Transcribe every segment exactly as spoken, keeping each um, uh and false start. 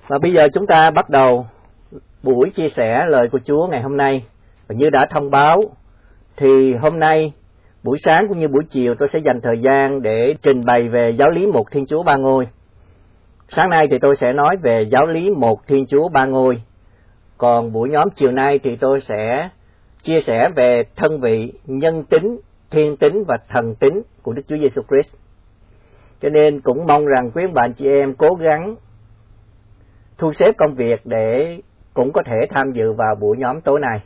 Và bây giờ chúng ta bắt đầu buổi chia sẻ lời của Chúa ngày hôm nay. Và như đã thông báo thì hôm nay buổi sáng cũng như buổi chiều tôi sẽ dành thời gian để trình bày về giáo lý một Thiên Chúa Ba Ngôi. Sáng nay thì tôi sẽ nói về giáo lý một Thiên Chúa Ba Ngôi. Còn buổi nhóm chiều nay thì tôi sẽ chia sẻ về thân vị, nhân tính, thiên tính và thần tính của Đức Chúa Giêsu Christ. Cho nên cũng mong rằng quý ông bà anh chị em cố gắng thu xếp công việc để cũng có thể tham dự vào buổi nhóm tối nay.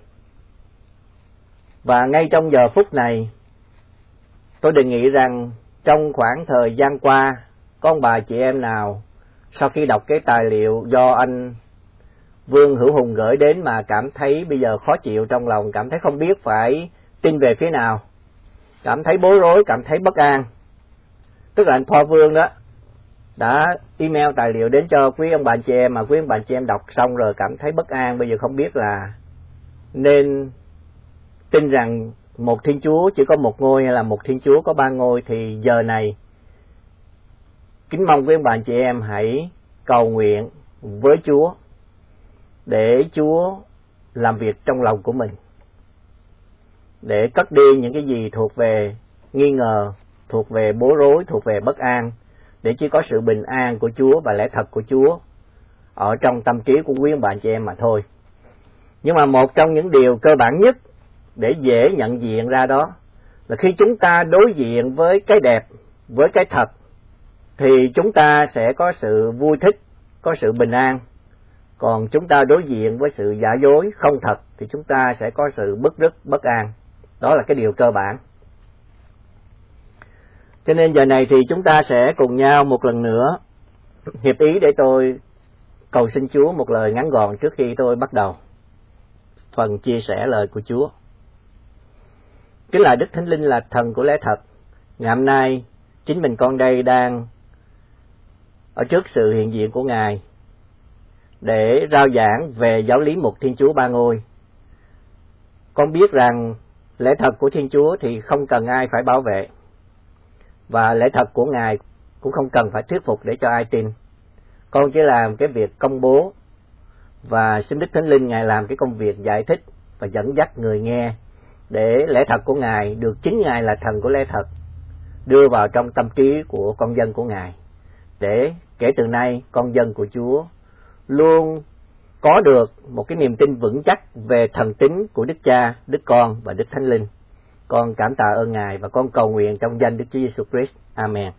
Và ngay trong giờ phút này, tôi đề nghị rằng trong khoảng thời gian qua, có ông bà chị em nào sau khi đọc cái tài liệu do anh Vương Hữu Hùng gửi đến mà cảm thấy bây giờ khó chịu trong lòng, cảm thấy không biết phải tin về phía nào, cảm thấy bối rối, cảm thấy bất an. Tức là anh Thoa Vương đó đã email tài liệu đến cho quý ông bà chị em, mà quý ông bà chị em đọc xong rồi cảm thấy bất an, bây giờ không biết là nên tin rằng một Thiên Chúa chỉ có một ngôi hay là một Thiên Chúa có ba ngôi. Thì giờ này kính mong quý ông bà chị em hãy cầu nguyện với Chúa để Chúa làm việc trong lòng của mình, để cất đi những cái gì thuộc về nghi ngờ, thuộc về bối rối, thuộc về bất an, để chỉ có sự bình an của Chúa và lẽ thật của Chúa ở trong tâm trí của quý ông bà chị em mà thôi. Nhưng mà một trong những điều cơ bản nhất để dễ nhận diện ra đó là khi chúng ta đối diện với cái đẹp, với cái thật, thì chúng ta sẽ có sự vui thích, có sự bình an. Còn chúng ta đối diện với sự giả dối, không thật, thì chúng ta sẽ có sự bứt rứt, bất an. Đó là cái điều cơ bản. Cho nên giờ này thì chúng ta sẽ cùng nhau một lần nữa hiệp ý để tôi cầu xin Chúa một lời ngắn gọn trước khi tôi bắt đầu phần chia sẻ lời của Chúa. Kính lạy Đức Thánh Linh là thần của lẽ thật. Ngày hôm nay chính mình con đây đang ở trước sự hiện diện của Ngài để rao giảng về giáo lý một Thiên Chúa Ba Ngôi. Con biết rằng lẽ thật của Thiên Chúa thì không cần ai phải bảo vệ, và lẽ thật của Ngài cũng không cần phải thuyết phục để cho ai tin. Con chỉ làm cái việc công bố, và xin Đức Thánh Linh Ngài làm cái công việc giải thích và dẫn dắt người nghe, để lẽ thật của Ngài được chính Ngài là thần của lẽ thật đưa vào trong tâm trí của con dân của Ngài, để kể từ nay con dân của Chúa luôn có được một cái niềm tin vững chắc về thần tính của Đức Cha, Đức Con và Đức Thánh Linh. Con cảm tạ ơn Ngài và con cầu nguyện trong danh Đức Chúa Giêsu Christ. Amen.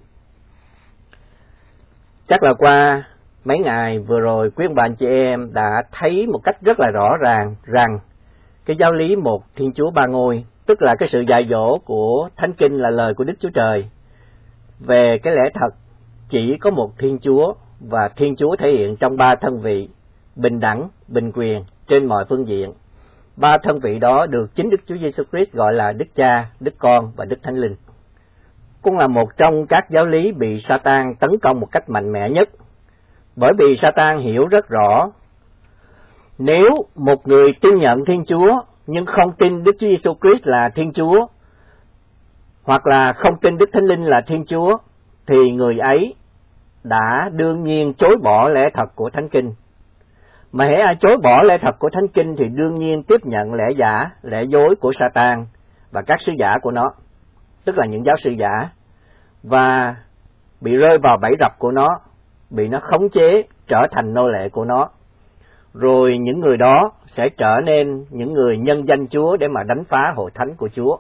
Chắc là qua mấy ngày vừa rồi, quý ông bà anh chị em đã thấy một cách rất là rõ ràng rằng cái giáo lý một Thiên Chúa Ba Ngôi, tức là cái sự dạy dỗ của Thánh Kinh là lời của Đức Chúa Trời về cái lẽ thật chỉ có một Thiên Chúa, và Thiên Chúa thể hiện trong ba thân vị bình đẳng, bình quyền trên mọi phương diện. Ba thân vị đó được chính Đức Chúa Giêsu Christ gọi là Đức Cha, Đức Con và Đức Thánh Linh. Cũng là một trong các giáo lý bị Sa-tan tấn công một cách mạnh mẽ nhất, bởi vì Sa-tan hiểu rất rõ nếu một người tin nhận Thiên Chúa nhưng không tin Đức Chúa Giêsu Christ là Thiên Chúa, hoặc là không tin Đức Thánh Linh là Thiên Chúa, thì người ấy đã đương nhiên chối bỏ lẽ thật của Thánh Kinh. Mà hễ ai chối bỏ lẽ thật của Thánh Kinh thì đương nhiên tiếp nhận lẽ giả, lẽ dối của Sa-tan và các sứ giả của nó, tức là những giáo sư giả, và bị rơi vào bẫy rập của nó, bị nó khống chế, trở thành nô lệ của nó. Rồi những người đó sẽ trở nên những người nhân danh Chúa để mà đánh phá hội thánh của Chúa.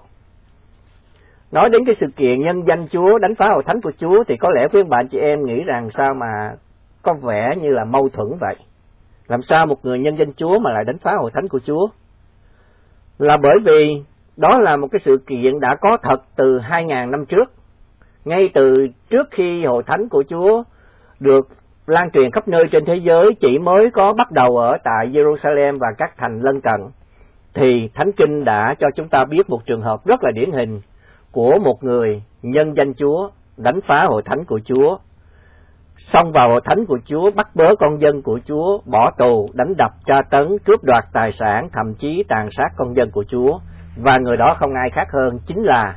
Nói đến cái sự kiện nhân danh Chúa, đánh phá hội thánh của Chúa, thì có lẽ quý ông bà chị em nghĩ rằng sao mà có vẻ như là mâu thuẫn vậy. Làm sao một người nhân danh Chúa mà lại đánh phá hội thánh của Chúa? Là bởi vì đó là một cái sự kiện đã có thật từ hai ngàn năm trước. Ngay từ trước khi hội thánh của Chúa được lan truyền khắp nơi trên thế giới, chỉ mới có bắt đầu ở tại Jerusalem và các thành lân cận, thì Thánh Kinh đã cho chúng ta biết một trường hợp rất là điển hình của một người nhân danh Chúa đánh phá hội thánh của Chúa, xông vào hội thánh của Chúa, bắt bớ con dân của Chúa, bỏ tù, đánh đập, tra tấn, cướp đoạt tài sản, thậm chí tàn sát con dân của Chúa. Và người đó không ai khác hơn chính là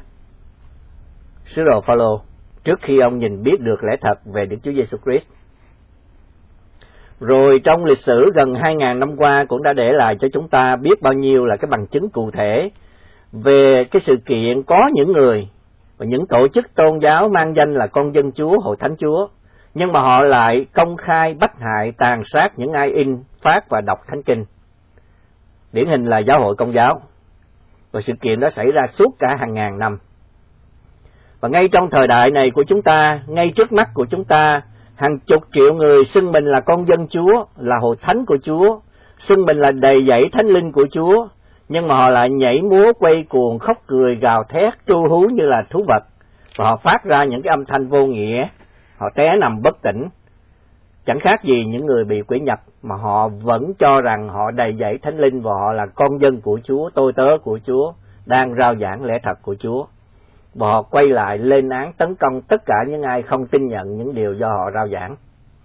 sứ đồ Phao-lô, trước khi ông nhìn biết được lẽ thật về Đức Chúa Giêsu Christ. Rồi trong lịch sử gần hai ngàn năm qua cũng đã để lại cho chúng ta biết bao nhiêu là cái bằng chứng cụ thể về cái sự kiện có những người và những tổ chức tôn giáo mang danh là con dân Chúa, hội thánh Chúa, nhưng mà họ lại công khai bắt hại, tàn sát những ai in, phát và đọc Thánh Kinh. Điển hình là giáo hội Công giáo. Và sự kiện đó xảy ra suốt cả hàng ngàn năm. Và ngay trong thời đại này của chúng ta, ngay trước mắt của chúng ta, hàng chục triệu người xưng mình là con dân Chúa, là hội thánh của Chúa, xưng mình là đầy dẫy thánh linh của Chúa, nhưng mà họ lại nhảy múa, quay cuồng, khóc cười, gào thét, tru hú như là thú vật, và họ phát ra những cái âm thanh vô nghĩa, họ té nằm bất tỉnh. Chẳng khác gì những người bị quỷ nhập, mà họ vẫn cho rằng họ đầy dẫy thánh linh và họ là con dân của Chúa, tôi tớ của Chúa, đang rao giảng lẽ thật của Chúa. Và họ quay lại lên án tấn công tất cả những ai không tin nhận những điều do họ rao giảng.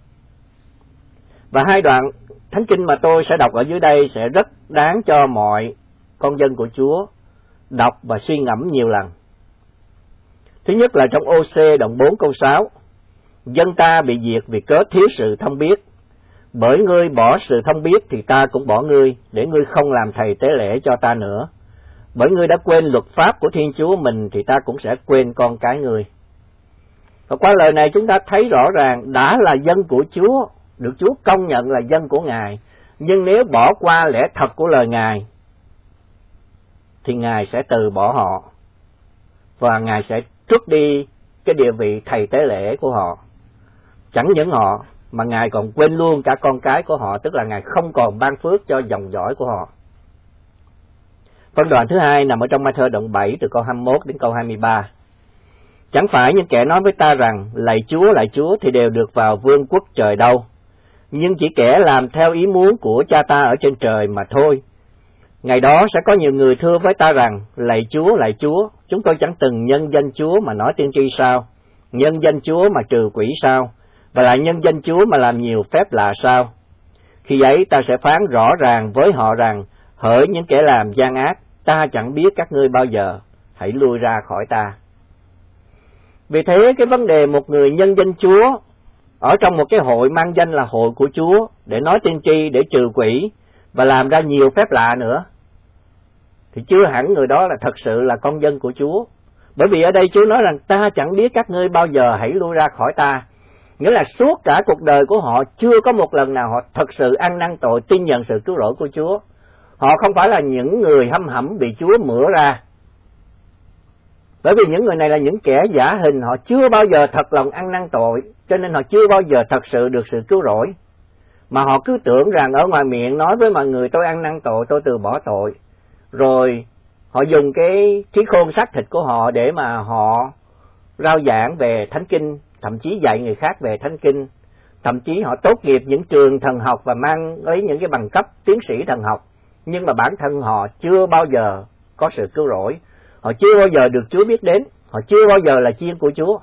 Và hai đoạn Thánh Kinh mà tôi sẽ đọc ở dưới đây sẽ rất đáng cho mọi con dân của Chúa đọc và suy ngẫm nhiều lần. Thứ nhất là trong Ô-sê đoạn bốn câu sáu: Dân ta bị diệt vì cớ thiếu sự thông biết. Bởi ngươi bỏ sự thông biết thì ta cũng bỏ ngươi, để ngươi không làm thầy tế lễ cho ta nữa. Bởi ngươi đã quên luật pháp của Thiên Chúa mình thì ta cũng sẽ quên con cái ngươi. Và qua lời này chúng ta thấy rõ ràng đã là dân của Chúa, được Chúa công nhận là dân của Ngài, nhưng nếu bỏ qua lẽ thật của lời Ngài thì Ngài sẽ từ bỏ họ và Ngài sẽ trút đi cái địa vị thầy tế lễ của họ. Chẳng những họ mà Ngài còn quên luôn cả con cái của họ, tức là Ngài không còn ban phước cho dòng dõi của họ. Phân đoạn thứ hai nằm ở trong Ma-thơ đoạn bảy từ câu hai mươi mốt đến câu hai mươi ba. Chẳng phải những kẻ nói với ta rằng lạy Chúa, lạy Chúa thì đều được vào vương quốc trời đâu, nhưng chỉ kẻ làm theo ý muốn của Cha ta ở trên trời mà thôi. Ngày đó sẽ có nhiều người thưa với ta rằng lạy Chúa, lạy Chúa, chúng tôi chẳng từng nhân danh Chúa mà nói tiên tri sao, nhân danh Chúa mà trừ quỷ sao, và lại nhân danh Chúa mà làm nhiều phép lạ sao. Khi ấy ta sẽ phán rõ ràng với họ rằng hỡi những kẻ làm gian ác, ta chẳng biết các ngươi bao giờ, hãy lui ra khỏi ta. Vì thế cái vấn đề một người nhân danh Chúa ở trong một cái hội mang danh là hội của Chúa để nói tiên tri, để trừ quỷ và làm ra nhiều phép lạ nữa, thì chưa hẳn người đó là thật sự là con dân của Chúa. Bởi vì ở đây Chúa nói rằng ta chẳng biết các ngươi bao giờ, hãy lui ra khỏi ta. Nghĩa là suốt cả cuộc đời của họ chưa có một lần nào họ thật sự ăn năn tội, tin nhận sự cứu rỗi của Chúa. Họ không phải là những người hăm hẩm bị Chúa mửa ra. Bởi vì những người này là những kẻ giả hình, họ chưa bao giờ thật lòng ăn năn tội, cho nên họ chưa bao giờ thật sự được sự cứu rỗi. Mà họ cứ tưởng rằng ở ngoài miệng nói với mọi người tôi ăn năn tội, tôi từ bỏ tội. Rồi họ dùng cái trí khôn xác thịt của họ để mà họ rao giảng về Thánh Kinh, thậm chí dạy người khác về Thánh Kinh. Thậm chí họ tốt nghiệp những trường thần học và mang lấy những cái bằng cấp tiến sĩ thần học. Nhưng mà bản thân họ chưa bao giờ có sự cứu rỗi. Họ chưa bao giờ được Chúa biết đến. Họ chưa bao giờ là chiên của Chúa.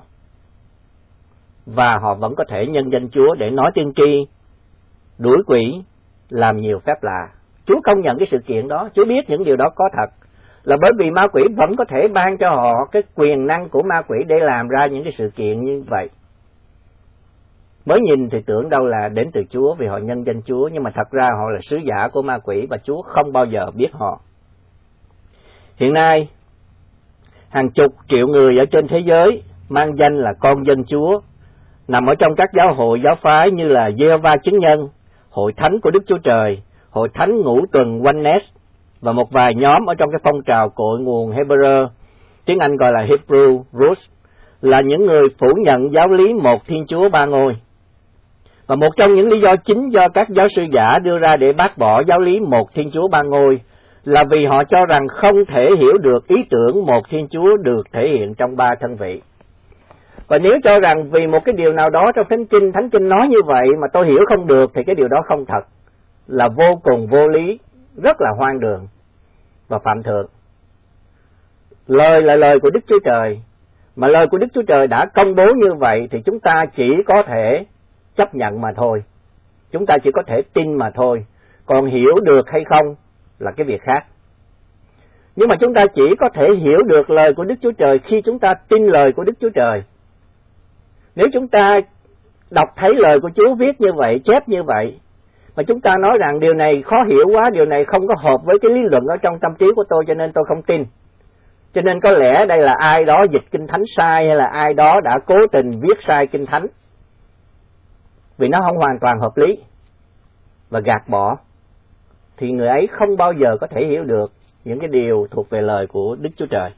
Và họ vẫn có thể nhân danh Chúa để nói tiên tri, đuổi quỷ, làm nhiều phép lạ. Chúa công nhận cái sự kiện đó. Chúa biết những điều đó có thật. Là bởi vì ma quỷ vẫn có thể ban cho họ cái quyền năng của ma quỷ để làm ra những cái sự kiện như vậy. Mới nhìn thì tưởng đâu là đến từ Chúa vì họ nhân danh Chúa, nhưng mà thật ra họ là sứ giả của ma quỷ và Chúa không bao giờ biết họ. Hiện nay, hàng chục triệu người ở trên thế giới mang danh là con dân Chúa, nằm ở trong các giáo hội giáo phái như là Giê-hô-va chứng nhân, Hội Thánh của Đức Chúa Trời, Hội Thánh Ngũ Tuần Oneness và một vài nhóm ở trong cái phong trào cội nguồn Hebrew, tiếng Anh gọi là Hebrew Roots, là những người phủ nhận giáo lý một Thiên Chúa ba ngôi. Và một trong những lý do chính do các giáo sư giả đưa ra để bác bỏ giáo lý một Thiên Chúa ba ngôi là vì họ cho rằng không thể hiểu được ý tưởng một Thiên Chúa được thể hiện trong ba thân vị. Và nếu cho rằng vì một cái điều nào đó trong Thánh Kinh, Thánh Kinh nói như vậy mà tôi hiểu không được thì cái điều đó không thật, là vô cùng vô lý, rất là hoang đường và phạm thượng. Lời là lời của Đức Chúa Trời, mà lời của Đức Chúa Trời đã công bố như vậy thì chúng ta chỉ có thể chấp nhận mà thôi. Chúng ta chỉ có thể tin mà thôi. Còn hiểu được hay không là cái việc khác. Nhưng mà chúng ta chỉ có thể hiểu được lời của Đức Chúa Trời khi chúng ta tin lời của Đức Chúa Trời. Nếu chúng ta đọc thấy lời của Chúa viết như vậy, chép như vậy, mà chúng ta nói rằng điều này khó hiểu quá, điều này không có hợp với cái lý luận ở trong tâm trí của tôi cho nên tôi không tin. Cho nên có lẽ đây là ai đó dịch kinh thánh sai, hay là ai đó đã cố tình viết sai kinh thánh, vì nó không hoàn toàn hợp lý và gạt bỏ, thì người ấy không bao giờ có thể hiểu được những cái điều thuộc về lời của Đức Chúa Trời.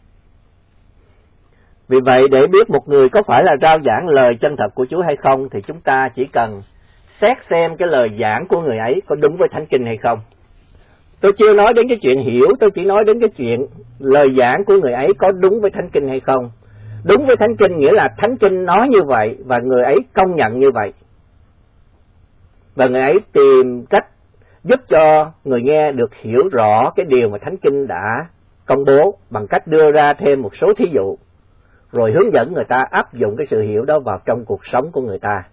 Vì vậy, để biết một người có phải là rao giảng lời chân thật của Chúa hay không, thì chúng ta chỉ cần xét xem cái lời giảng của người ấy có đúng với Thánh Kinh hay không. Tôi chưa nói đến cái chuyện hiểu, tôi chỉ nói đến cái chuyện lời giảng của người ấy có đúng với Thánh Kinh hay không. Đúng với Thánh Kinh nghĩa là Thánh Kinh nói như vậy và người ấy công nhận như vậy. Và người ấy tìm cách giúp cho người nghe được hiểu rõ cái điều mà Thánh Kinh đã công bố bằng cách đưa ra thêm một số thí dụ, rồi hướng dẫn người ta áp dụng cái sự hiểu đó vào trong cuộc sống của người ta.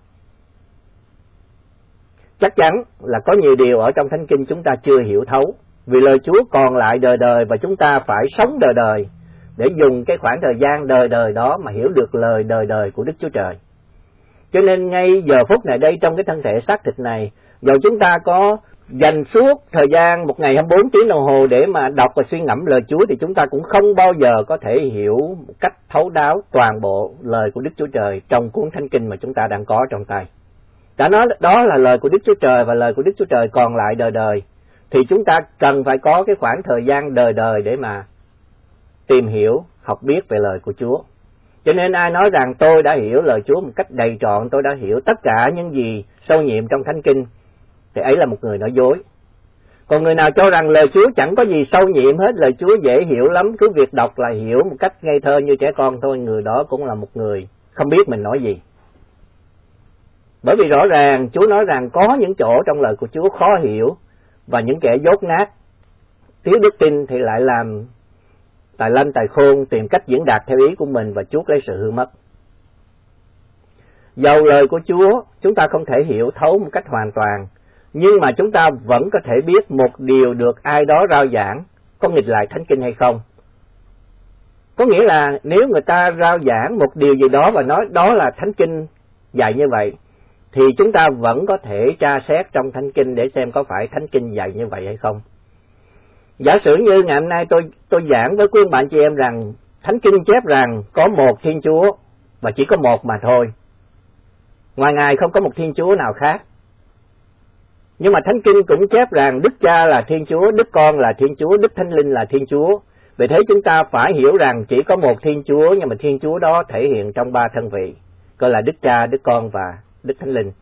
Chắc chắn là có nhiều điều ở trong Thánh Kinh chúng ta chưa hiểu thấu, vì lời Chúa còn lại đời đời và chúng ta phải sống đời đời để dùng cái khoảng thời gian đời đời đó mà hiểu được lời đời đời của Đức Chúa Trời. Cho nên ngay giờ phút này đây, trong cái thân thể xác thịt này, dầu chúng ta có dành suốt thời gian một ngày hai mươi bốn tiếng đồng hồ để mà đọc và suy ngẫm lời Chúa, thì chúng ta cũng không bao giờ có thể hiểu một cách thấu đáo toàn bộ lời của Đức Chúa Trời trong cuốn Thánh Kinh mà chúng ta đang có trong tay. Đã nói đó là lời của Đức Chúa Trời và lời của Đức Chúa Trời còn lại đời đời, thì chúng ta cần phải có cái khoảng thời gian đời đời để mà tìm hiểu, học biết về lời của Chúa. Cho nên ai nói rằng tôi đã hiểu lời Chúa một cách đầy trọn, tôi đã hiểu tất cả những gì sâu nhiệm trong Thánh Kinh, thì ấy là một người nói dối. Còn người nào cho rằng lời Chúa chẳng có gì sâu nhiệm hết, lời Chúa dễ hiểu lắm, cứ việc đọc là hiểu một cách ngây thơ như trẻ con thôi, người đó cũng là một người không biết mình nói gì. Bởi vì rõ ràng Chúa nói rằng có những chỗ trong lời của Chúa khó hiểu, và những kẻ dốt nát, thiếu đức tin thì lại làm tài lanh tài khôn, tìm cách diễn đạt theo ý của mình và chuốc lấy sự hư mất. Dầu lời của Chúa chúng ta không thể hiểu thấu một cách hoàn toàn, nhưng mà chúng ta vẫn có thể biết một điều được ai đó rao giảng có nghịch lại Thánh Kinh hay không. Có nghĩa là nếu người ta rao giảng một điều gì đó và nói đó là Thánh Kinh dạy như vậy, thì chúng ta vẫn có thể tra xét trong Thánh Kinh để xem có phải Thánh Kinh dạy như vậy hay không. Giả sử như ngày hôm nay tôi tôi giảng với quý ông bạn chị em rằng Thánh Kinh chép rằng có một Thiên Chúa và chỉ có một mà thôi, ngoài Ngài không có một Thiên Chúa nào khác. Nhưng mà Thánh Kinh cũng chép rằng Đức Cha là Thiên Chúa, Đức Con là Thiên Chúa, Đức Thánh Linh là Thiên Chúa. Vì thế chúng ta phải hiểu rằng chỉ có một Thiên Chúa, nhưng mà Thiên Chúa đó thể hiện trong ba thân vị, gọi là Đức Cha, Đức Con và Đức Thánh Linh.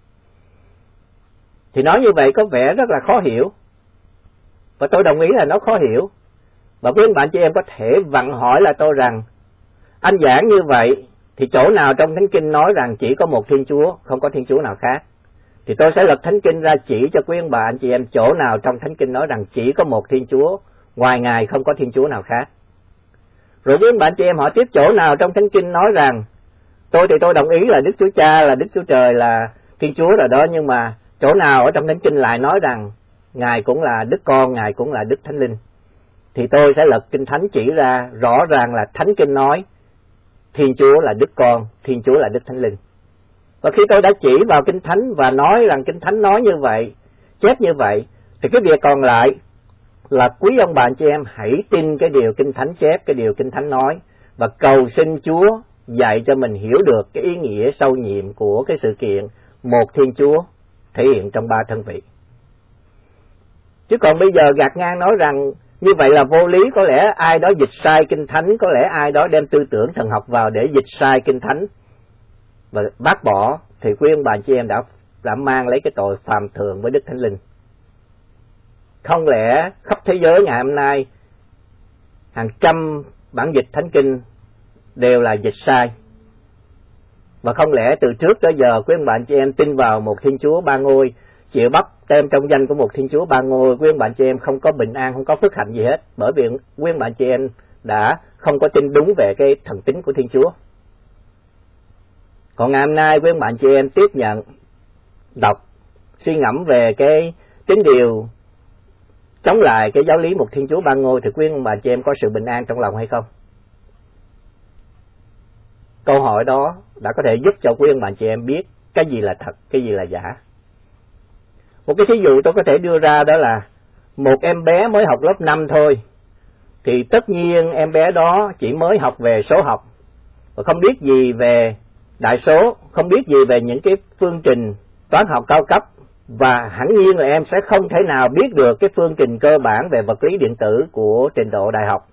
Thì nói như vậy có vẻ rất là khó hiểu, và tôi đồng ý là nó khó hiểu. Và quý bạn chị em có thể vặn hỏi là tôi rằng, anh giảng như vậy thì chỗ nào trong Thánh Kinh nói rằng chỉ có một Thiên Chúa, không có Thiên Chúa nào khác? Thì tôi sẽ lật Thánh Kinh ra chỉ cho quý ông bà anh chị em chỗ nào trong Thánh Kinh nói rằng chỉ có một Thiên Chúa, ngoài Ngài không có Thiên Chúa nào khác. Rồi quý ông bà anh chị em hỏi tiếp chỗ nào trong Thánh Kinh nói rằng tôi thì tôi đồng ý là Đức Chúa Cha, là Đức Chúa Trời, là Thiên Chúa rồi đó, nhưng mà chỗ nào ở trong Thánh Kinh lại nói rằng Ngài cũng là Đức Con, Ngài cũng là Đức Thánh Linh? Thì tôi sẽ lật Kinh Thánh chỉ ra rõ ràng là Thánh Kinh nói Thiên Chúa là Đức Con, Thiên Chúa là Đức Thánh Linh. Và khi tôi đã chỉ vào Kinh Thánh và nói rằng Kinh Thánh nói như vậy, chép như vậy, thì cái việc còn lại là quý ông bà anh chị em hãy tin cái điều Kinh Thánh chép, cái điều Kinh Thánh nói, và cầu xin Chúa dạy cho mình hiểu được cái ý nghĩa sâu nhiệm của cái sự kiện một Thiên Chúa thể hiện trong ba thân vị. Chứ còn bây giờ gạt ngang nói rằng như vậy là vô lý, có lẽ ai đó dịch sai Kinh Thánh, có lẽ ai đó đem tư tưởng thần học vào để dịch sai Kinh Thánh và bác bỏ, thì quý ông bà chị em đã, đã mang lấy cái tội phàm thường với Đức Thánh Linh. Không lẽ khắp thế giới ngày hôm nay hàng trăm bản dịch Thánh Kinh đều là dịch sai? Và không lẽ từ trước tới giờ quý ông bà chị em tin vào một Thiên Chúa ba ngôi, chịu bắp tem trong danh của một Thiên Chúa ba ngôi, quý ông bà chị em không có bình an, không có phước hạnh gì hết, bởi vì quý ông bà chị em đã không có tin đúng về cái thần tính của Thiên Chúa. Còn ngày hôm nay quý ông bạn chị em tiếp nhận, đọc, suy ngẫm về cái tín điều chống lại cái giáo lý một Thiên Chúa ba ngôi, thì quý ông bạn chị em có sự bình an trong lòng hay không? Câu hỏi đó đã có thể giúp cho quý ông bạn chị em biết cái gì là thật, cái gì là giả. Một cái thí dụ tôi có thể đưa ra đó là một em bé mới học lớp năm thôi, thì tất nhiên em bé đó chỉ mới học về số học, và không biết gì về đại số, không biết gì về những cái phương trình toán học cao cấp, và hẳn nhiên là em sẽ không thể nào biết được cái phương trình cơ bản về vật lý điện tử của trình độ đại học.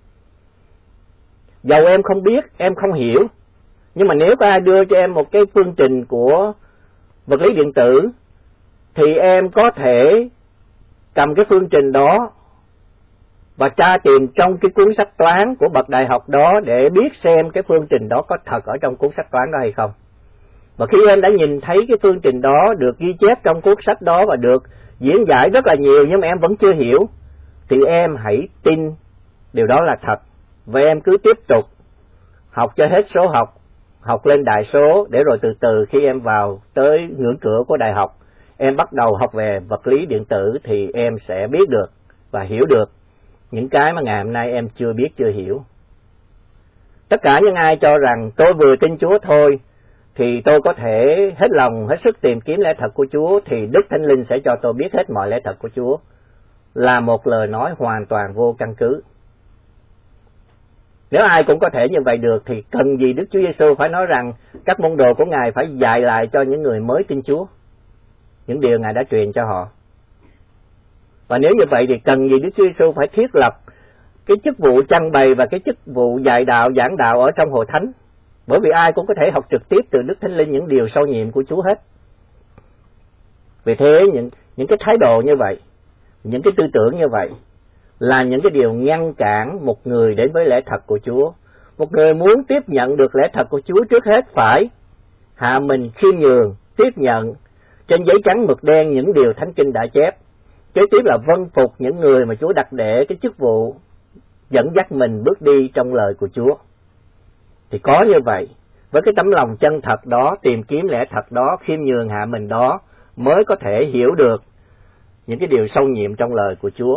Dầu em không biết, em không hiểu, nhưng mà nếu có ai đưa cho em một cái phương trình của vật lý điện tử, thì em có thể cầm cái phương trình đó và tra tìm trong cái cuốn sách toán của bậc đại học đó để biết xem cái phương trình đó có thật ở trong cuốn sách toán đó hay không. Và khi em đã nhìn thấy cái phương trình đó được ghi chép trong cuốn sách đó và được diễn giải rất là nhiều nhưng mà em vẫn chưa hiểu, thì em hãy tin điều đó là thật, và em cứ tiếp tục học cho hết số học, học lên đại số, để rồi từ từ khi em vào tới ngưỡng cửa của đại học, em bắt đầu học về vật lý điện tử, thì em sẽ biết được và hiểu được những cái mà ngày hôm nay em chưa biết, chưa hiểu. Tất cả những ai cho rằng tôi vừa tin Chúa thôi thì tôi có thể hết lòng, hết sức tìm kiếm lẽ thật của Chúa, thì Đức Thánh Linh sẽ cho tôi biết hết mọi lẽ thật của Chúa, là một lời nói hoàn toàn vô căn cứ. Nếu ai cũng có thể như vậy được thì cần gì Đức Chúa Giêsu phải nói rằng các môn đồ của Ngài phải dạy lại cho những người mới tin Chúa những điều Ngài đã truyền cho họ. Và nếu như vậy thì cần gì Đức Chúa Giêsu phải thiết lập cái chức vụ trang bày và cái chức vụ dạy đạo, giảng đạo ở trong hội thánh, bởi vì ai cũng có thể học trực tiếp từ Đức Thánh Linh những điều sâu nhiệm của Chúa hết. Vì thế những những cái thái độ như vậy, những cái tư tưởng như vậy là những cái điều ngăn cản một người đến với lẽ thật của Chúa. Một người muốn tiếp nhận được lẽ thật của Chúa trước hết phải hạ mình khiêm nhường, tiếp nhận trên giấy trắng mực đen những điều Thánh Kinh đã chép. Kế tiếp là vâng phục những người mà Chúa đặt để cái chức vụ dẫn dắt mình bước đi trong lời của Chúa. Thì có như vậy, với cái tấm lòng chân thật đó, tìm kiếm lẽ thật đó, khiêm nhường hạ mình đó, mới có thể hiểu được những cái điều sâu nhiệm trong lời của Chúa.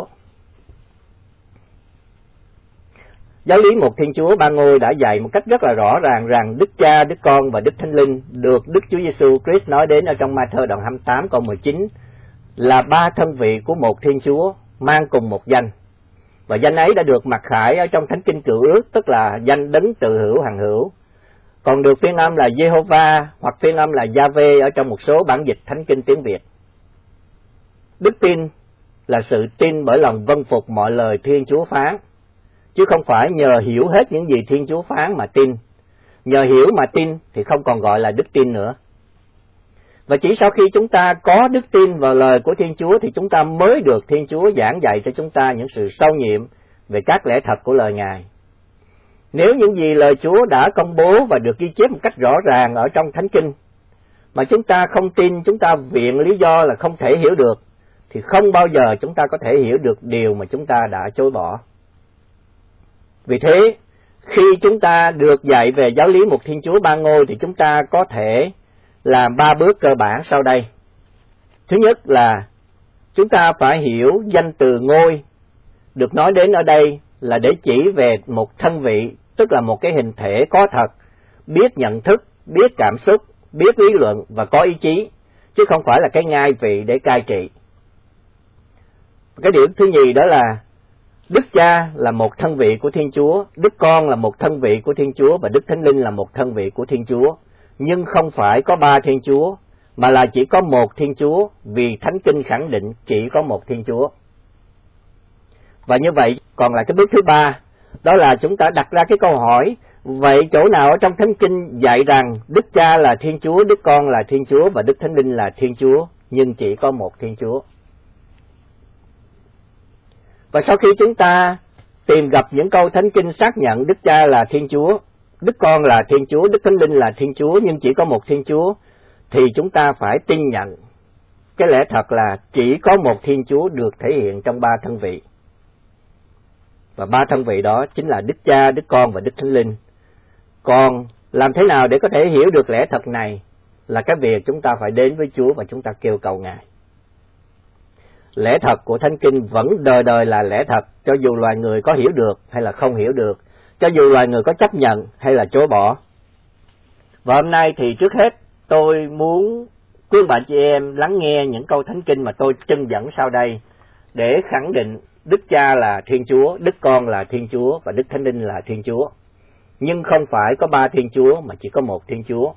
Giáo lý một Thiên Chúa Ba Ngôi đã dạy một cách rất là rõ ràng rằng Đức Cha, Đức Con và Đức Thánh Linh được Đức Chúa Giêsu Christ nói đến ở trong Ma-thơ đoạn hai mươi tám câu mười chín là ba thân vị của một Thiên Chúa mang cùng một danh. Và danh ấy đã được mặc khải ở trong Thánh Kinh Cựu Ước, tức là danh đấng tự hữu hằng hữu, còn được phiên âm là Giê-hô-va hoặc phiên âm là Gia-vê ở trong một số bản dịch Thánh Kinh tiếng Việt. Đức tin là sự tin bởi lòng vâng phục mọi lời Thiên Chúa phán, chứ không phải nhờ hiểu hết những gì Thiên Chúa phán mà tin. Nhờ hiểu mà tin thì không còn gọi là đức tin nữa. Và chỉ sau khi chúng ta có đức tin vào lời của Thiên Chúa thì chúng ta mới được Thiên Chúa giảng dạy cho chúng ta những sự sâu nhiệm về các lẽ thật của lời Ngài. Nếu những gì lời Chúa đã công bố và được ghi chép một cách rõ ràng ở trong Thánh Kinh mà chúng ta không tin, chúng ta viện lý do là không thể hiểu được, thì không bao giờ chúng ta có thể hiểu được điều mà chúng ta đã chối bỏ. Vì thế, khi chúng ta được dạy về giáo lý một Thiên Chúa Ba Ngôi thì chúng ta có thể làm ba bước cơ bản sau đây. Thứ nhất là chúng ta phải hiểu danh từ ngôi được nói đến ở đây là để chỉ về một thân vị, tức là một cái hình thể có thật, biết nhận thức, biết cảm xúc, biết lý luận và có ý chí, chứ không phải là cái ngai vị để cai trị. Cái điểm thứ nhì đó là Đức Cha là một thân vị của Thiên Chúa, Đức Con là một thân vị của Thiên Chúa và Đức Thánh Linh là một thân vị của Thiên Chúa. Nhưng không phải có ba Thiên Chúa, mà là chỉ có một Thiên Chúa, vì Thánh Kinh khẳng định chỉ có một Thiên Chúa. Và như vậy còn là cái bước thứ ba, đó là chúng ta đặt ra cái câu hỏi, vậy chỗ nào ở trong Thánh Kinh dạy rằng Đức Cha là Thiên Chúa, Đức Con là Thiên Chúa và Đức Thánh Linh là Thiên Chúa, nhưng chỉ có một Thiên Chúa? Và sau khi chúng ta tìm gặp những câu Thánh Kinh xác nhận Đức Cha là Thiên Chúa, Đức Con là Thiên Chúa, Đức Thánh Linh là Thiên Chúa, nhưng chỉ có một Thiên Chúa, thì chúng ta phải tin nhận cái lẽ thật là chỉ có một Thiên Chúa được thể hiện trong ba thân vị. Và ba thân vị đó chính là Đức Cha, Đức Con và Đức Thánh Linh. Còn làm thế nào để có thể hiểu được lẽ thật này là cái việc chúng ta phải đến với Chúa và chúng ta kêu cầu Ngài. Lẽ thật của Thánh Kinh vẫn đời đời là lẽ thật, cho dù loài người có hiểu được hay là không hiểu được, cho dù loài người có chấp nhận hay là chối bỏ. Và hôm nay thì trước hết tôi muốn quý ông bà chị em lắng nghe những câu thánh kinh mà tôi trưng dẫn sau đây để khẳng định Đức Cha là Thiên Chúa, Đức Con là Thiên Chúa và Đức Thánh Linh là Thiên Chúa. Nhưng không phải có ba Thiên Chúa mà chỉ có một Thiên Chúa.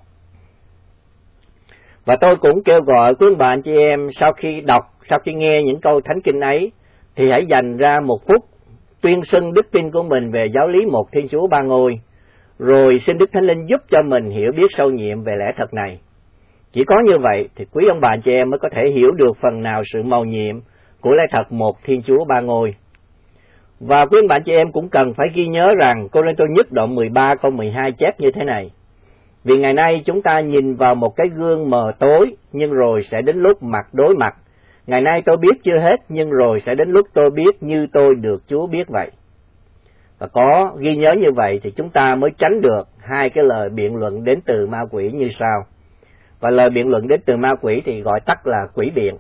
Và tôi cũng kêu gọi quý ông bà anh chị em sau khi đọc, sau khi nghe những câu thánh kinh ấy thì hãy dành ra một phút tuyên xưng đức tin của mình về giáo lý một Thiên Chúa ba ngôi, rồi xin Đức Thánh Linh giúp cho mình hiểu biết sâu nhiệm về lẽ thật này. Chỉ có như vậy thì quý ông bà anh chị em mới có thể hiểu được phần nào sự mầu nhiệm của lẽ thật một Thiên Chúa ba ngôi. Và quý ông bà anh chị em cũng cần phải ghi nhớ rằng Cô-rinh-tô nhất đoạn mười ba câu mười hai chép như thế này: vì ngày nay chúng ta nhìn vào một cái gương mờ tối, nhưng rồi sẽ đến lúc mặt đối mặt. Ngày nay tôi biết chưa hết, nhưng rồi sẽ đến lúc tôi biết như tôi được Chúa biết vậy. Và có ghi nhớ như vậy thì chúng ta mới tránh được hai cái lời biện luận đến từ ma quỷ như sau. Và lời biện luận đến từ ma quỷ thì gọi tắt là quỷ biện.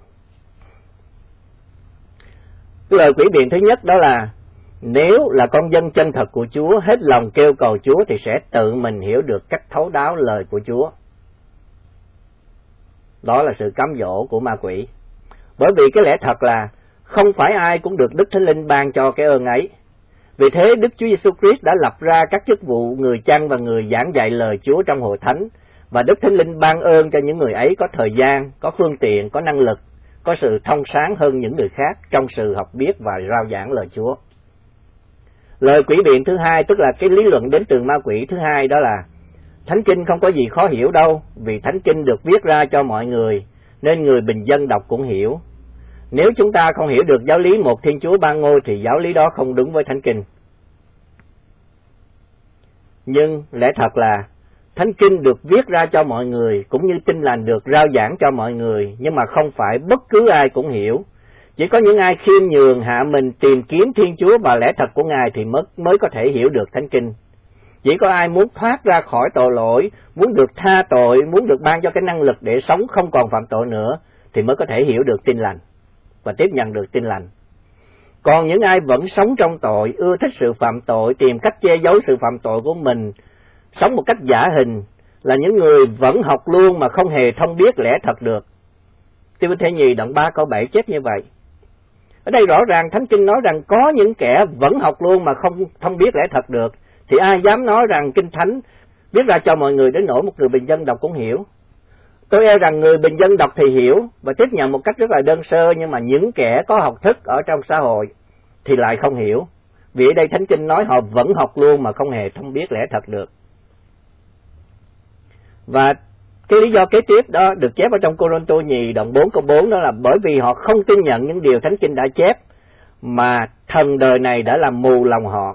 Cái lời quỷ biện thứ nhất đó là nếu là con dân chân thật của Chúa, hết lòng kêu cầu Chúa thì sẽ tự mình hiểu được cách thấu đáo lời của Chúa. Đó là sự cám dỗ của ma quỷ. Bởi vì cái lẽ thật là không phải ai cũng được Đức Thánh Linh ban cho cái ơn ấy. Vì thế Đức Chúa Giêsu Christ đã lập ra các chức vụ người chăn và người giảng dạy lời Chúa trong hội thánh, và Đức Thánh Linh ban ơn cho những người ấy có thời gian, có phương tiện, có năng lực, có sự thông sáng hơn những người khác trong sự học biết và rao giảng lời Chúa. Lời quỷ biện thứ hai, tức là cái lý luận đến từ ma quỷ thứ hai, đó là Thánh Kinh không có gì khó hiểu đâu, vì Thánh Kinh được viết ra cho mọi người, nên người bình dân đọc cũng hiểu. Nếu chúng ta không hiểu được giáo lý một Thiên Chúa ba ngôi thì giáo lý đó không đúng với Thánh Kinh. Nhưng lẽ thật là Thánh Kinh được viết ra cho mọi người, cũng như Tin Lành được rao giảng cho mọi người, nhưng mà không phải bất cứ ai cũng hiểu. Chỉ có những ai khiêm nhường hạ mình tìm kiếm Thiên Chúa và lẽ thật của Ngài thì mới, mới có thể hiểu được Thánh Kinh. Chỉ có ai muốn thoát ra khỏi tội lỗi, muốn được tha tội, muốn được ban cho cái năng lực để sống không còn phạm tội nữa thì mới có thể hiểu được Tin Lành và tiếp nhận được Tin Lành. Còn những ai vẫn sống trong tội, ưa thích sự phạm tội, tìm cách che giấu sự phạm tội của mình, sống một cách giả hình, là những người vẫn học luôn mà không hề thông biết lẽ thật được. Ti-mô-thê nhì đoạn ba câu bảy chép như vậy. Ở đây rõ ràng Thánh Kinh nói rằng có những kẻ vẫn học luôn mà không thông biết lẽ thật được, thì ai dám nói rằng Kinh Thánh viết ra cho mọi người đến nỗi một người bình dân đọc cũng hiểu. Tôi e rằng người bình dân đọc thì hiểu và tiếp nhận một cách rất là đơn sơ, nhưng mà những kẻ có học thức ở trong xã hội thì lại không hiểu. Vì ở đây Thánh Kinh nói họ vẫn học luôn mà không hề thông biết lẽ thật được. Và cái lý do kế tiếp đó được chép ở trong Cô-rinh-tô nhì đoạn bốn câu bốn, đó là bởi vì họ không tin nhận những điều Thánh Kinh đã chép, mà thần đời này đã làm mù lòng họ.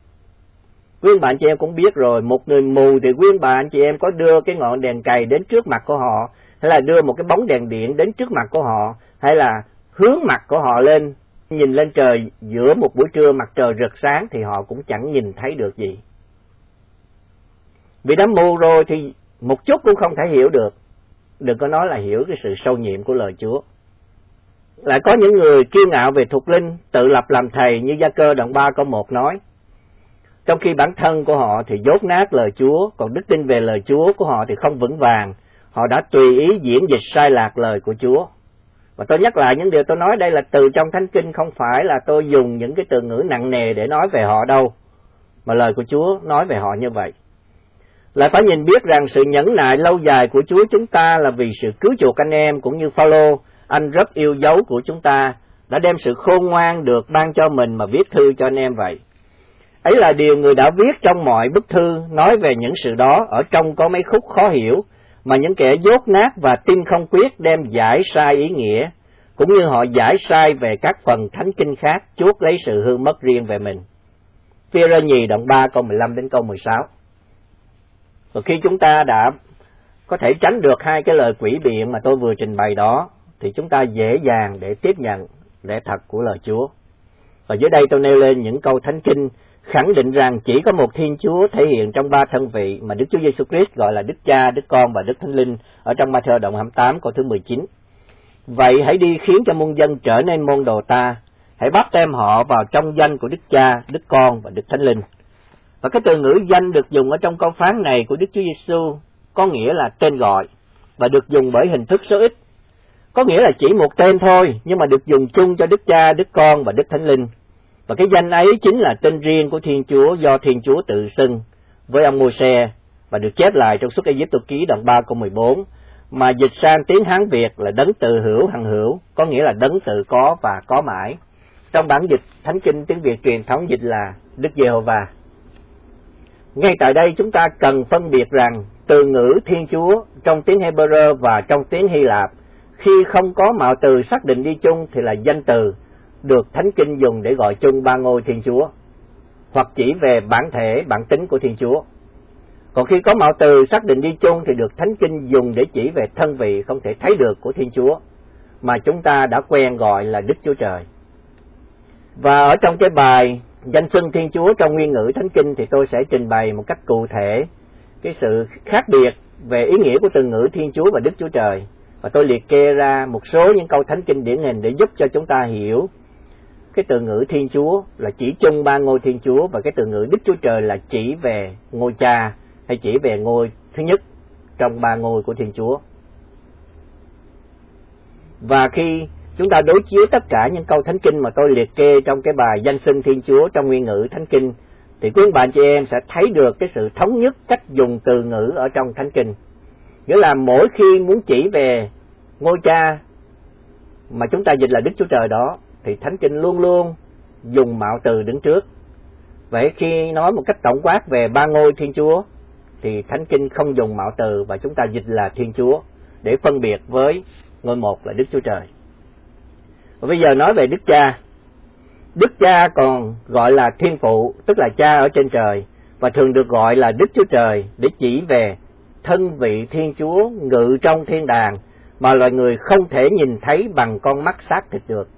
Quý ông bà anh chị em cũng biết rồi, một người mù thì quý ông bà anh chị em có đưa cái ngọn đèn cày đến trước mặt của họ, hay là đưa một cái bóng đèn điện đến trước mặt của họ, hay là hướng mặt của họ lên, nhìn lên trời giữa một buổi trưa mặt trời rực sáng thì họ cũng chẳng nhìn thấy được gì. Vì đã mù rồi thì một chút cũng không thể hiểu được. Đừng có nói là hiểu cái sự sâu nhiệm của lời Chúa. Lại có những người kiêu ngạo về thuộc linh, tự lập làm thầy như Gia-cơ đoạn ba câu một nói. Trong khi bản thân của họ thì dốt nát lời Chúa, còn đức tin về lời Chúa của họ thì không vững vàng. Họ đã tùy ý diễn dịch sai lạc lời của Chúa. Và tôi nhắc lại những điều tôi nói đây là từ trong Thánh Kinh, không phải là tôi dùng những cái từ ngữ nặng nề để nói về họ đâu, mà lời của Chúa nói về họ như vậy. Lại phải nhìn biết rằng sự nhẫn nại lâu dài của Chúa chúng ta là vì sự cứu chuộc anh em, cũng như Phao-lô, anh rất yêu dấu của chúng ta, đã đem sự khôn ngoan được ban cho mình mà viết thư cho anh em vậy. Ấy là điều người đã viết trong mọi bức thư, nói về những sự đó, ở trong có mấy khúc khó hiểu, mà những kẻ dốt nát và tin không quyết đem giải sai ý nghĩa, cũng như họ giải sai về các phần thánh kinh khác, chuốc lấy sự hư mất riêng về mình. Phi-e-rơ nhì đoạn ba câu mười lăm đến câu mười sáu. Và khi chúng ta đã có thể tránh được hai cái lời quỷ biện mà tôi vừa trình bày đó, thì chúng ta dễ dàng để tiếp nhận lẽ thật của lời Chúa. Và dưới đây tôi nêu lên những câu thánh kinh khẳng định rằng chỉ có một Thiên Chúa thể hiện trong ba thân vị mà Đức Chúa Giêsu Christ gọi là Đức Cha, Đức Con và Đức Thánh Linh ở trong Ma-thơ đoạn hai mươi tám câu thứ mười chín. Vậy hãy đi khiến cho muôn dân trở nên môn đồ ta, hãy báp tem họ vào trong danh của Đức Cha, Đức Con và Đức Thánh Linh. Và cái từ ngữ danh được dùng ở trong câu phán này của Đức Chúa Giêsu có nghĩa là tên gọi. và được dùng bởi hình thức số ít. Có nghĩa là chỉ một tên thôi, nhưng mà được dùng chung cho Đức Cha, Đức Con và Đức Thánh Linh. Và cái danh ấy chính là tên riêng của Thiên Chúa do Thiên Chúa tự xưng với ông Môi-se và được chép lại trong Xuất Ê-díp-tô ký đoạn ba câu mười bốn, mà dịch sang tiếng Hán Việt là đấng tự hữu hằng hữu, có nghĩa là đấng tự có và có mãi. Trong bản dịch Thánh Kinh tiếng Việt truyền thống dịch là Đức Giê-hô-va. Ngay tại đây chúng ta cần phân biệt rằng từ ngữ Thiên Chúa trong tiếng Hebrew và trong tiếng Hy Lạp khi không có mạo từ xác định đi chung thì là danh từ được Thánh Kinh dùng để gọi chung ba ngôi Thiên Chúa, hoặc chỉ về bản thể, bản tính của Thiên Chúa. Còn khi có mạo từ xác định đi chung thì được Thánh Kinh dùng để chỉ về thân vị không thể thấy được của Thiên Chúa, mà chúng ta đã quen gọi là Đức Chúa Trời. Và ở trong cái bài danh xưng Thiên Chúa trong nguyên ngữ Thánh Kinh thì tôi sẽ trình bày một cách cụ thể cái sự khác biệt về ý nghĩa của từ ngữ Thiên Chúa và Đức Chúa Trời. Và tôi liệt kê ra một số những câu Thánh Kinh điển hình để giúp cho chúng ta hiểu cái từ ngữ Thiên Chúa là chỉ chung ba ngôi Thiên Chúa, và cái từ ngữ Đức Chúa Trời là chỉ về ngôi Cha hay chỉ về ngôi thứ nhất trong ba ngôi của Thiên Chúa. Và khi chúng ta đối chiếu tất cả những câu Thánh Kinh mà tôi liệt kê trong cái bài danh xưng Thiên Chúa trong nguyên ngữ Thánh Kinh, thì quý bạn chị em sẽ thấy được cái sự thống nhất cách dùng từ ngữ ở trong Thánh Kinh. Nghĩa là mỗi khi muốn chỉ về ngôi Cha mà chúng ta dịch là Đức Chúa Trời đó, thì Thánh Kinh luôn luôn dùng mạo từ đứng trước. Vậy khi nói một cách tổng quát về ba ngôi Thiên Chúa thì Thánh Kinh không dùng mạo từ và chúng ta dịch là Thiên Chúa để phân biệt với ngôi một là Đức Chúa Trời. Và bây giờ nói về Đức Cha. Đức Cha còn gọi là Thiên Phụ, tức là Cha ở trên trời, và thường được gọi là Đức Chúa Trời để chỉ về thân vị Thiên Chúa ngự trong thiên đàng mà loài người không thể nhìn thấy bằng con mắt xác thịt được.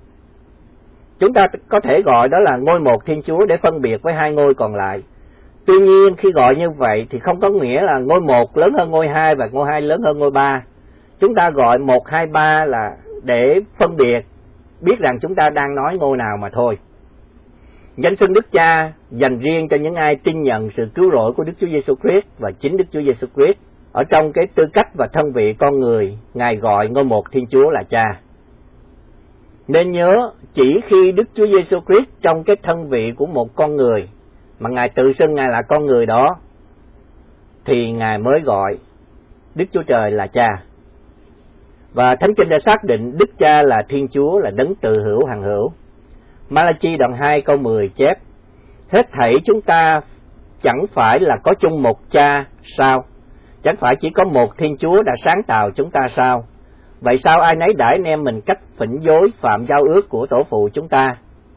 Chúng ta có thể gọi đó là ngôi một Thiên Chúa để phân biệt với hai ngôi còn lại. Tuy nhiên khi gọi như vậy thì không có nghĩa là ngôi một lớn hơn ngôi hai và ngôi hai lớn hơn ngôi ba. Chúng ta gọi một, hai, ba là để phân biệt, biết rằng chúng ta đang nói ngôi nào mà thôi. Danh xưng Đức Cha dành riêng cho những ai tin nhận sự cứu rỗi của Đức Chúa Giêsu Christ, và chính Đức Chúa Giêsu Christ ở trong cái tư cách và thân vị con người, Ngài gọi ngôi một Thiên Chúa là Cha. Nên nhớ, chỉ khi Đức Chúa Giêsu Christ trong cái thân vị của một con người mà Ngài tự xưng Ngài là con người đó thì Ngài mới gọi Đức Chúa Trời là Cha. Và Thánh Kinh đã xác định Đức Cha là Thiên Chúa, là đấng tự hữu hằng hữu. Ma-la-chi đoạn hai câu mười chép: hết thảy chúng ta chẳng phải là có chung một Cha sao? Chẳng phải chỉ có một Thiên Chúa đã sáng tạo chúng ta sao? Vậy sao ai nấy đãi anh em mình cách phỉnh dối phạm giao ước của tổ phụ chúng ta?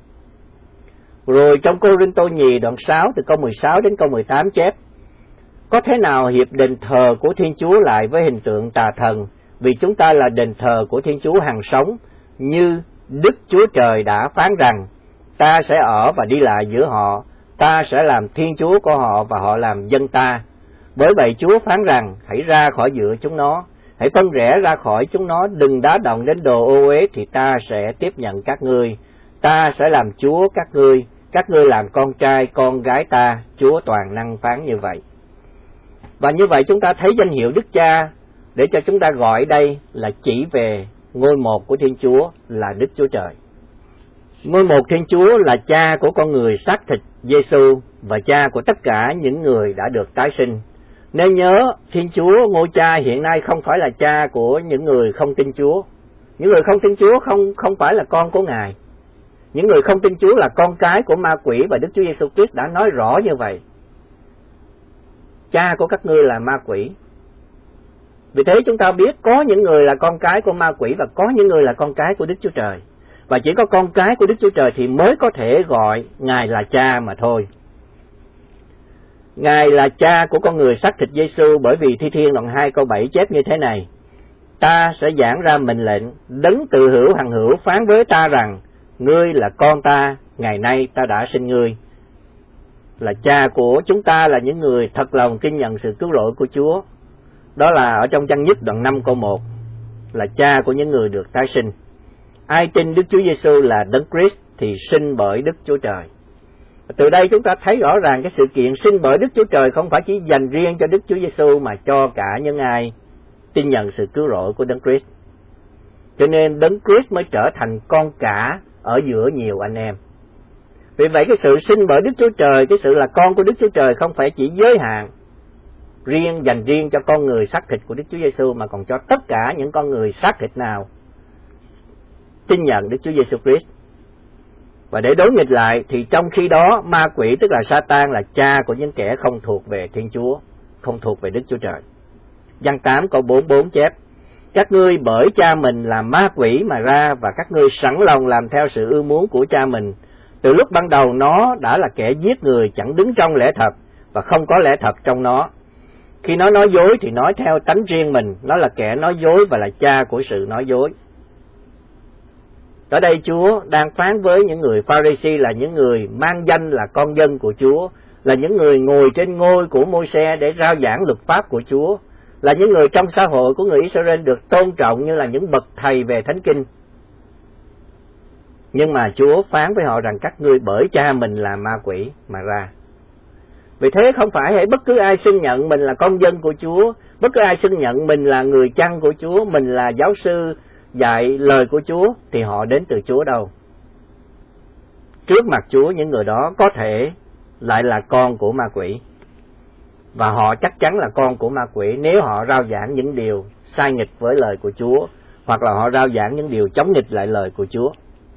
Rồi trong Cô-rinh-tô nhì đoạn sáu từ câu mười sáu đến câu mười tám chép: có thế nào hiệp đền thờ của Thiên Chúa lại với hình tượng tà thần, vì chúng ta là đền thờ của Thiên Chúa hằng sống, như Đức Chúa Trời đã phán rằng: ta sẽ ở và đi lại giữa họ, ta sẽ làm Thiên Chúa của họ và họ làm dân ta. Bởi vậy Chúa phán rằng: hãy ra khỏi giữa chúng nó, hãy phân rẽ ra khỏi chúng nó, đừng đá động đến đồ ô uế, thì ta sẽ tiếp nhận các ngươi, ta sẽ làm Chúa các ngươi, các ngươi làm con trai con gái ta. Chúa toàn năng phán như vậy. Và như vậy chúng ta thấy danh hiệu Đức Cha để cho chúng ta gọi đây là chỉ về ngôi một của Thiên Chúa là Đức Chúa Trời. Ngôi một Thiên Chúa là Cha của con người xác thịt Giêsu và Cha của tất cả những người đã được tái sinh. Nên nhớ, Thiên Chúa ngôi Cha hiện nay không phải là Cha của những người không tin Chúa. Những người không tin Chúa không không phải là con của Ngài. Những người không tin Chúa là con cái của ma quỷ, và Đức Chúa Giêsu Christ đã nói rõ như vậy. Cha của các ngươi là ma quỷ. Vì thế chúng ta biết có những người là con cái của ma quỷ và có những người là con cái của Đức Chúa Trời. Và chỉ có con cái của Đức Chúa Trời thì mới có thể gọi Ngài là Cha mà thôi. Ngài là Cha của con người xác thịt Giêsu, bởi vì Thi Thiên đoạn hai câu bảy chép như thế này: ta sẽ giảng ra mệnh lệnh, đấng tự hữu hằng hữu phán với ta rằng: ngươi là con ta, ngày nay ta đã sinh ngươi. Là Cha của chúng ta là những người thật lòng tin nhận sự cứu rỗi của Chúa. Đó là ở trong Văn Nhất đoạn năm câu một, là Cha của những người được tái sinh. Ai tin Đức Chúa Giêsu là Đấng Christ thì sinh bởi Đức Chúa Trời. Từ đây chúng ta thấy rõ ràng cái sự kiện sinh bởi Đức Chúa Trời không phải chỉ dành riêng cho Đức Chúa Giêsu mà cho cả những ai tin nhận sự cứu rỗi của Đấng Christ. Cho nên Đấng Christ mới trở thành con cả ở giữa nhiều anh em. Vì vậy cái sự sinh bởi Đức Chúa Trời, cái sự là con của Đức Chúa Trời không phải chỉ giới hạn riêng dành riêng cho con người xác thịt của Đức Chúa Giêsu, mà còn cho tất cả những con người xác thịt nào tin nhận Đức Chúa Giêsu Christ. Và để đối nghịch lại thì trong khi đó ma quỷ, tức là Sa-tan, là cha của những kẻ không thuộc về Thiên Chúa, không thuộc về Đức Chúa Trời. Giăng tám câu bốn mươi bốn chép: các ngươi bởi cha mình là ma quỷ mà ra, và các ngươi sẵn lòng làm theo sự ưa muốn của cha mình. Từ lúc ban đầu nó đã là kẻ giết người, chẳng đứng trong lẽ thật, và không có lẽ thật trong nó. Khi nó nói dối thì nói theo tánh riêng mình, nó là kẻ nói dối và là cha của sự nói dối. Ở đây Chúa đang phán với những người Pha-ri-si, là những người mang danh là con dân của Chúa, là những người ngồi trên ngôi của Môi-se để rao giảng luật pháp của Chúa, là những người trong xã hội của người Israel được tôn trọng như là những bậc thầy về Thánh Kinh. Nhưng mà Chúa phán với họ rằng các ngươi bởi cha mình là ma quỷ mà ra. Vì thế không phải hễ bất cứ ai xưng nhận mình là con dân của Chúa, bất cứ ai xưng nhận mình là người chăn của Chúa, mình là giáo sư dạy lời của Chúa, thì họ đến từ Chúa đâu. Trước mặt Chúa, những người đó có thể lại là con của ma quỷ, và họ chắc chắn là con của ma quỷ nếu họ rao giảng những điều sai nghịch với lời của Chúa, hoặc là họ rao giảng những điều chống nghịch lại lời của Chúa.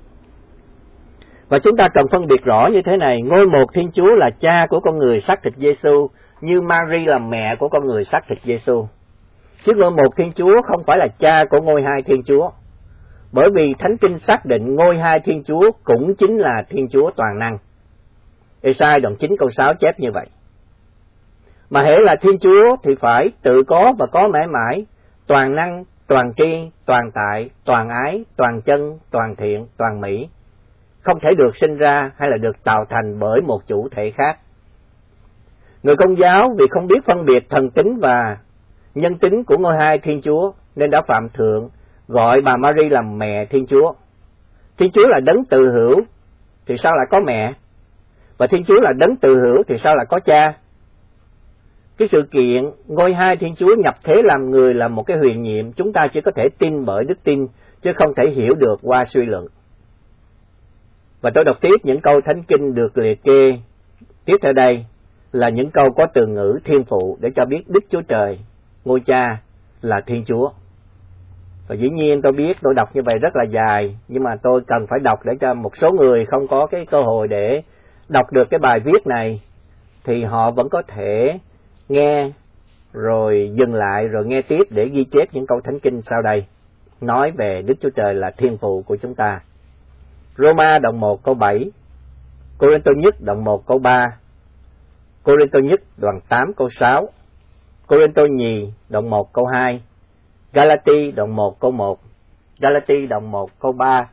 Và chúng ta cần phân biệt rõ như thế này: ngôi một Thiên Chúa là cha của con người xác thịt Giêsu, như Mary là mẹ của con người xác thịt Giêsu. Chứ ngôi một Thiên Chúa không phải là cha của ngôi hai Thiên Chúa, bởi vì Thánh Kinh xác định ngôi hai Thiên Chúa cũng chính là Thiên Chúa toàn năng. Ê-sai đoạn chín câu sáu chép như vậy. Mà hễ là Thiên Chúa thì phải tự có và có mãi mãi, toàn năng, toàn tri, toàn tại, toàn ái, toàn chân, toàn thiện, toàn mỹ, không thể được sinh ra hay là được tạo thành bởi một chủ thể khác. Người Công giáo vì không biết phân biệt thần tính và nhân tính của ngôi hai Thiên Chúa nên đã phạm thượng gọi bà Mary là mẹ Thiên Chúa. Thiên Chúa là đấng tự hữu thì sao lại có mẹ? Và Thiên Chúa là đấng tự hữu thì sao lại có cha? Cái sự kiện ngôi hai Thiên Chúa nhập thế làm người là một cái huyền nhiệm, chúng ta chỉ có thể tin bởi đức tin, chứ không thể hiểu được qua suy luận. Và tôi đọc tiếp những câu Thánh Kinh được liệt kê tiếp theo đây là những câu có từ ngữ thiên phụ để cho biết Đức Chúa Trời, ngôi cha, là Thiên Chúa. Và dĩ nhiên tôi biết tôi đọc như vậy rất là dài, nhưng mà tôi cần phải đọc để cho một số người không có cái cơ hội để đọc được cái bài viết này, thì họ vẫn có thể nghe rồi dừng lại rồi nghe tiếp để ghi chép những câu Thánh Kinh sau đây nói về Đức Chúa Trời là Thiên Phụ của chúng ta. Roma đoạn một câu bảy, Cô-rinh-tô nhất đoạn một câu ba, Cô-rinh-tô nhất đoạn tám câu sáu, Cô-rinh-tô nhì đoạn một câu hai, Ga-la-ti đoạn một câu một, Ga-la-ti đoạn một câu ba,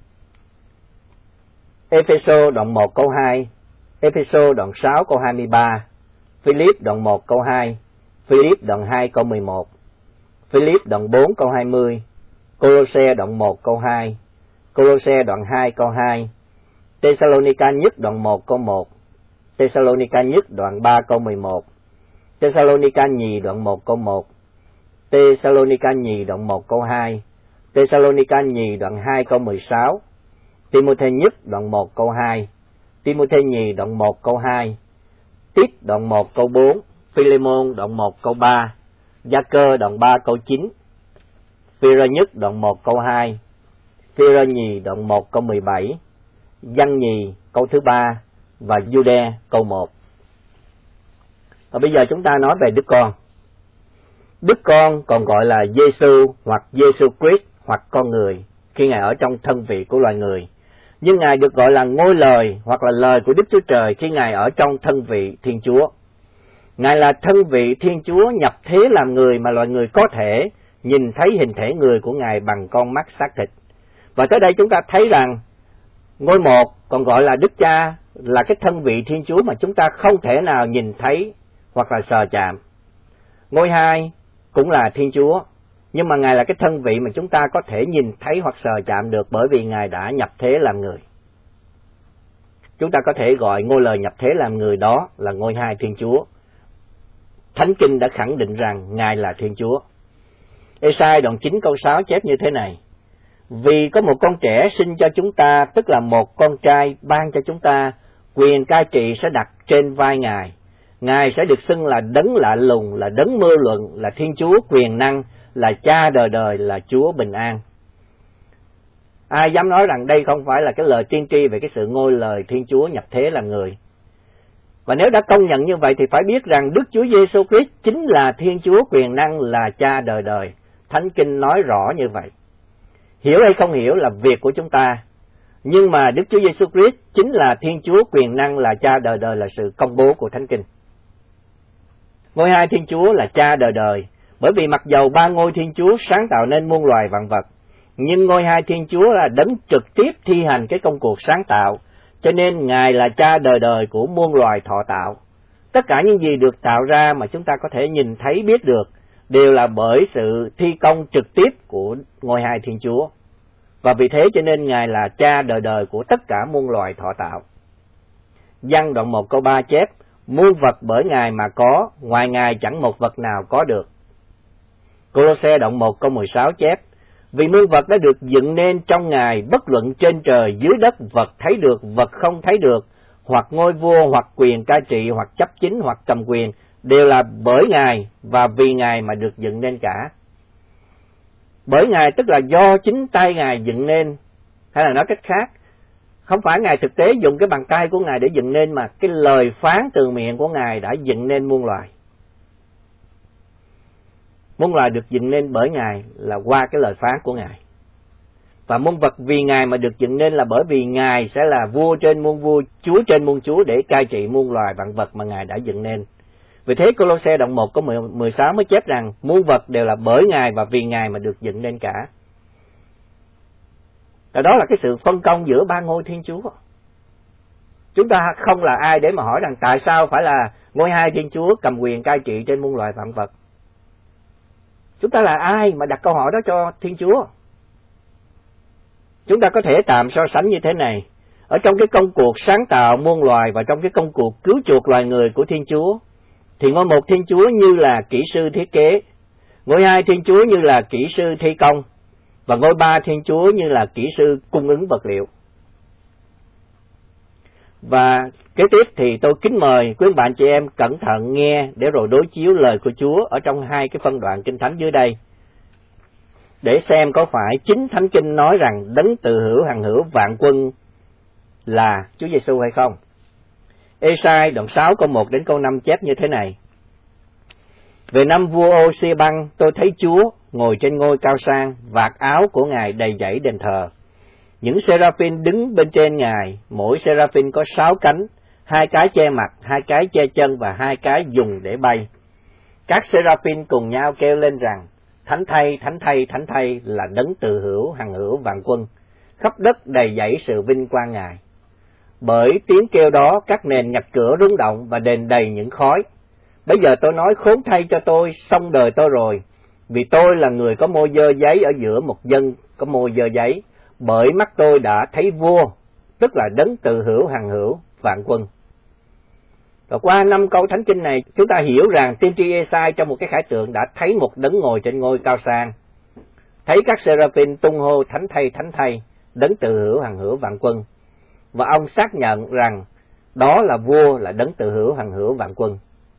Ê-phê-sô đoạn một câu hai, Ê-phê-sô đoạn sáu câu hai mươi ba, Philip đoạn một câu hai, Philip đoạn hai câu mười một, Philip đoạn bốn câu hai mươi, Cô-lô-se đoạn một câu hai, Cô-lô-se đoạn hai câu hai, Tê-sa-lô-ni-ca nhất đoạn một câu một, Tê-sa-lô-ni-ca nhất đoạn ba câu mười một, Tê-sa-lô-ni-ca nhì đoạn một câu một, Tê-sa-lô-ni-ca nhì đoạn một câu hai, Tê-sa-lô-ni-ca nhì đoạn hai câu mười sáu, Ti-mô-thê nhất đoạn một câu hai, Ti-mô-thê nhì đoạn một câu hai, Tít đoạn một câu bốn, Phi-lê-môn đoạn một câu ba, Gia-cơ đoạn ba câu chín, Phi-rơ nhất đoạn một câu hai, Phi-rơ nhì đoạn một câu mười bảy, Giăng nhì câu thứ ba và Giu-đe câu một. Và bây giờ chúng ta nói về Đức Con. Đức Con còn gọi là Giê-xu hoặc Giê-xu Christ hoặc con người khi Ngài ở trong thân vị của loài người. Nhưng Ngài được gọi là ngôi lời hoặc là lời của Đức Chúa Trời khi Ngài ở trong thân vị Thiên Chúa. Ngài là thân vị Thiên Chúa nhập thế làm người mà loài người có thể nhìn thấy hình thể người của Ngài bằng con mắt xác thịt. Và tới đây chúng ta thấy rằng ngôi một còn gọi là Đức Cha là cái thân vị Thiên Chúa mà chúng ta không thể nào nhìn thấy hoặc là sờ chạm. Ngôi hai cũng là Thiên Chúa, nhưng mà Ngài là cái thân vị mà chúng ta có thể nhìn thấy hoặc sờ chạm được bởi vì Ngài đã nhập thế làm người. Chúng ta có thể gọi ngôi lời nhập thế làm người đó là ngôi hai Thiên Chúa. Thánh Kinh đã khẳng định rằng Ngài là Thiên Chúa. Ê-sai đoạn chín câu sáu chép như thế này: Vì có một con trẻ sinh cho chúng ta, tức là một con trai ban cho chúng ta, quyền cai trị sẽ đặt trên vai Ngài. Ngài sẽ được xưng là đấng lạ lùng, là đấng mưa luận, là Thiên Chúa quyền năng, là Cha đời đời, là Chúa bình an. Ai dám nói rằng đây không phải là cái lời tiên tri về cái sự ngôi lời Thiên Chúa nhập thế làm người? Và nếu đã công nhận như vậy thì phải biết rằng Đức Chúa Giêsu Christ chính là Thiên Chúa quyền năng, là Cha đời đời. Thánh Kinh nói rõ như vậy. Hiểu hay không hiểu là việc của chúng ta, nhưng mà Đức Chúa Giêsu Christ chính là Thiên Chúa quyền năng, là Cha đời đời là sự công bố của Thánh Kinh. Ngôi hai Thiên Chúa là Cha đời đời, bởi vì mặc dầu ba ngôi Thiên Chúa sáng tạo nên muôn loài vạn vật, nhưng ngôi hai Thiên Chúa là đấng trực tiếp thi hành cái công cuộc sáng tạo, cho nên Ngài là Cha đời đời của muôn loài thọ tạo. Tất cả những gì được tạo ra mà chúng ta có thể nhìn thấy biết được đều là bởi sự thi công trực tiếp của ngôi hai Thiên Chúa. Và vì thế cho nên Ngài là Cha đời đời của tất cả muôn loài thọ tạo. Giăng đoạn một câu ba chép: Muôn vật bởi Ngài mà có, ngoài Ngài chẳng một vật nào có được. Cô-lô-se đoạn một câu mười sáu chép: Vì muôn vật đã được dựng nên trong Ngài, bất luận trên trời dưới đất, vật thấy được, vật không thấy được, hoặc ngôi vua, hoặc quyền cai trị, hoặc chấp chính, hoặc cầm quyền, đều là bởi Ngài và vì Ngài mà được dựng nên cả. Bởi Ngài tức là do chính tay Ngài dựng nên, hay là nói cách khác, không phải Ngài thực tế dùng cái bàn tay của Ngài để dựng nên, mà cái lời phán từ miệng của Ngài đã dựng nên muôn loài. Muôn loài được dựng nên bởi Ngài là qua cái lời phán của Ngài. Và muôn vật vì Ngài mà được dựng nên là bởi vì Ngài sẽ là vua trên muôn vua, Chúa trên muôn chúa để cai trị muôn loài vạn vật mà Ngài đã dựng nên. Vì thế Cô-lô-se đoạn một câu mười sáu mới chép rằng muôn vật đều là bởi Ngài và vì Ngài mà được dựng nên cả. Và đó là cái sự phân công giữa ba ngôi Thiên Chúa. Chúng ta không là ai để mà hỏi rằng tại sao phải là ngôi hai Thiên Chúa cầm quyền cai trị trên muôn loài vạn vật. Chúng ta là ai mà đặt câu hỏi đó cho Thiên Chúa? Chúng ta có thể tạm so sánh như thế này. Ở trong cái công cuộc sáng tạo muôn loài và trong cái công cuộc cứu chuộc loài người của Thiên Chúa, thì ngôi một Thiên Chúa như là kỹ sư thiết kế, ngôi hai Thiên Chúa như là kỹ sư thi công, và ngôi ba Thiên Chúa như là kỹ sư cung ứng vật liệu. Và kế tiếp thì tôi kính mời quý bạn chị em cẩn thận nghe để rồi đối chiếu lời của Chúa ở trong hai cái phân đoạn Kinh Thánh dưới đây, để xem có phải chính Thánh Kinh nói rằng đấng tự hữu hằng hữu vạn quân là Chúa Giêsu hay không. Ê-sai đoạn sáu câu một đến câu năm chép như thế này: Về năm vua Ô-si-băng, tôi thấy Chúa ngồi trên ngôi cao sang, vạt áo của Ngài đầy dãy đền thờ. Những seraphim đứng bên trên Ngài, mỗi seraphim có sáu cánh, hai cái che mặt, hai cái che chân và hai cái dùng để bay. Các seraphim cùng nhau kêu lên rằng: Thánh thay, thánh thay, thánh thay là đấng tự hữu hằng hữu vạn quân, khắp đất đầy dẫy sự vinh quang Ngài. Bởi tiếng kêu đó, các nền ngạch cửa rung động và đền đầy những khói. Bây giờ tôi nói khốn thay cho tôi, xong đời tôi rồi, vì tôi là người có môi dơ giấy ở giữa một dân có môi dơ giấy, bởi mắt tôi đã thấy vua, tức là đấng tự hữu hằng hữu vạn quân. Và qua năm câu Thánh Kinh này, chúng ta hiểu rằng tiên tri Ê-sai trong một cái khải tượng đã thấy một đấng ngồi trên ngôi cao sang, thấy các seraphim tung hô thánh thay, thánh thay, đấng tự hữu hằng hữu vạn quân, và ông xác nhận rằng đó là vua, là đấng tự hữu hằng hữu vạn quân.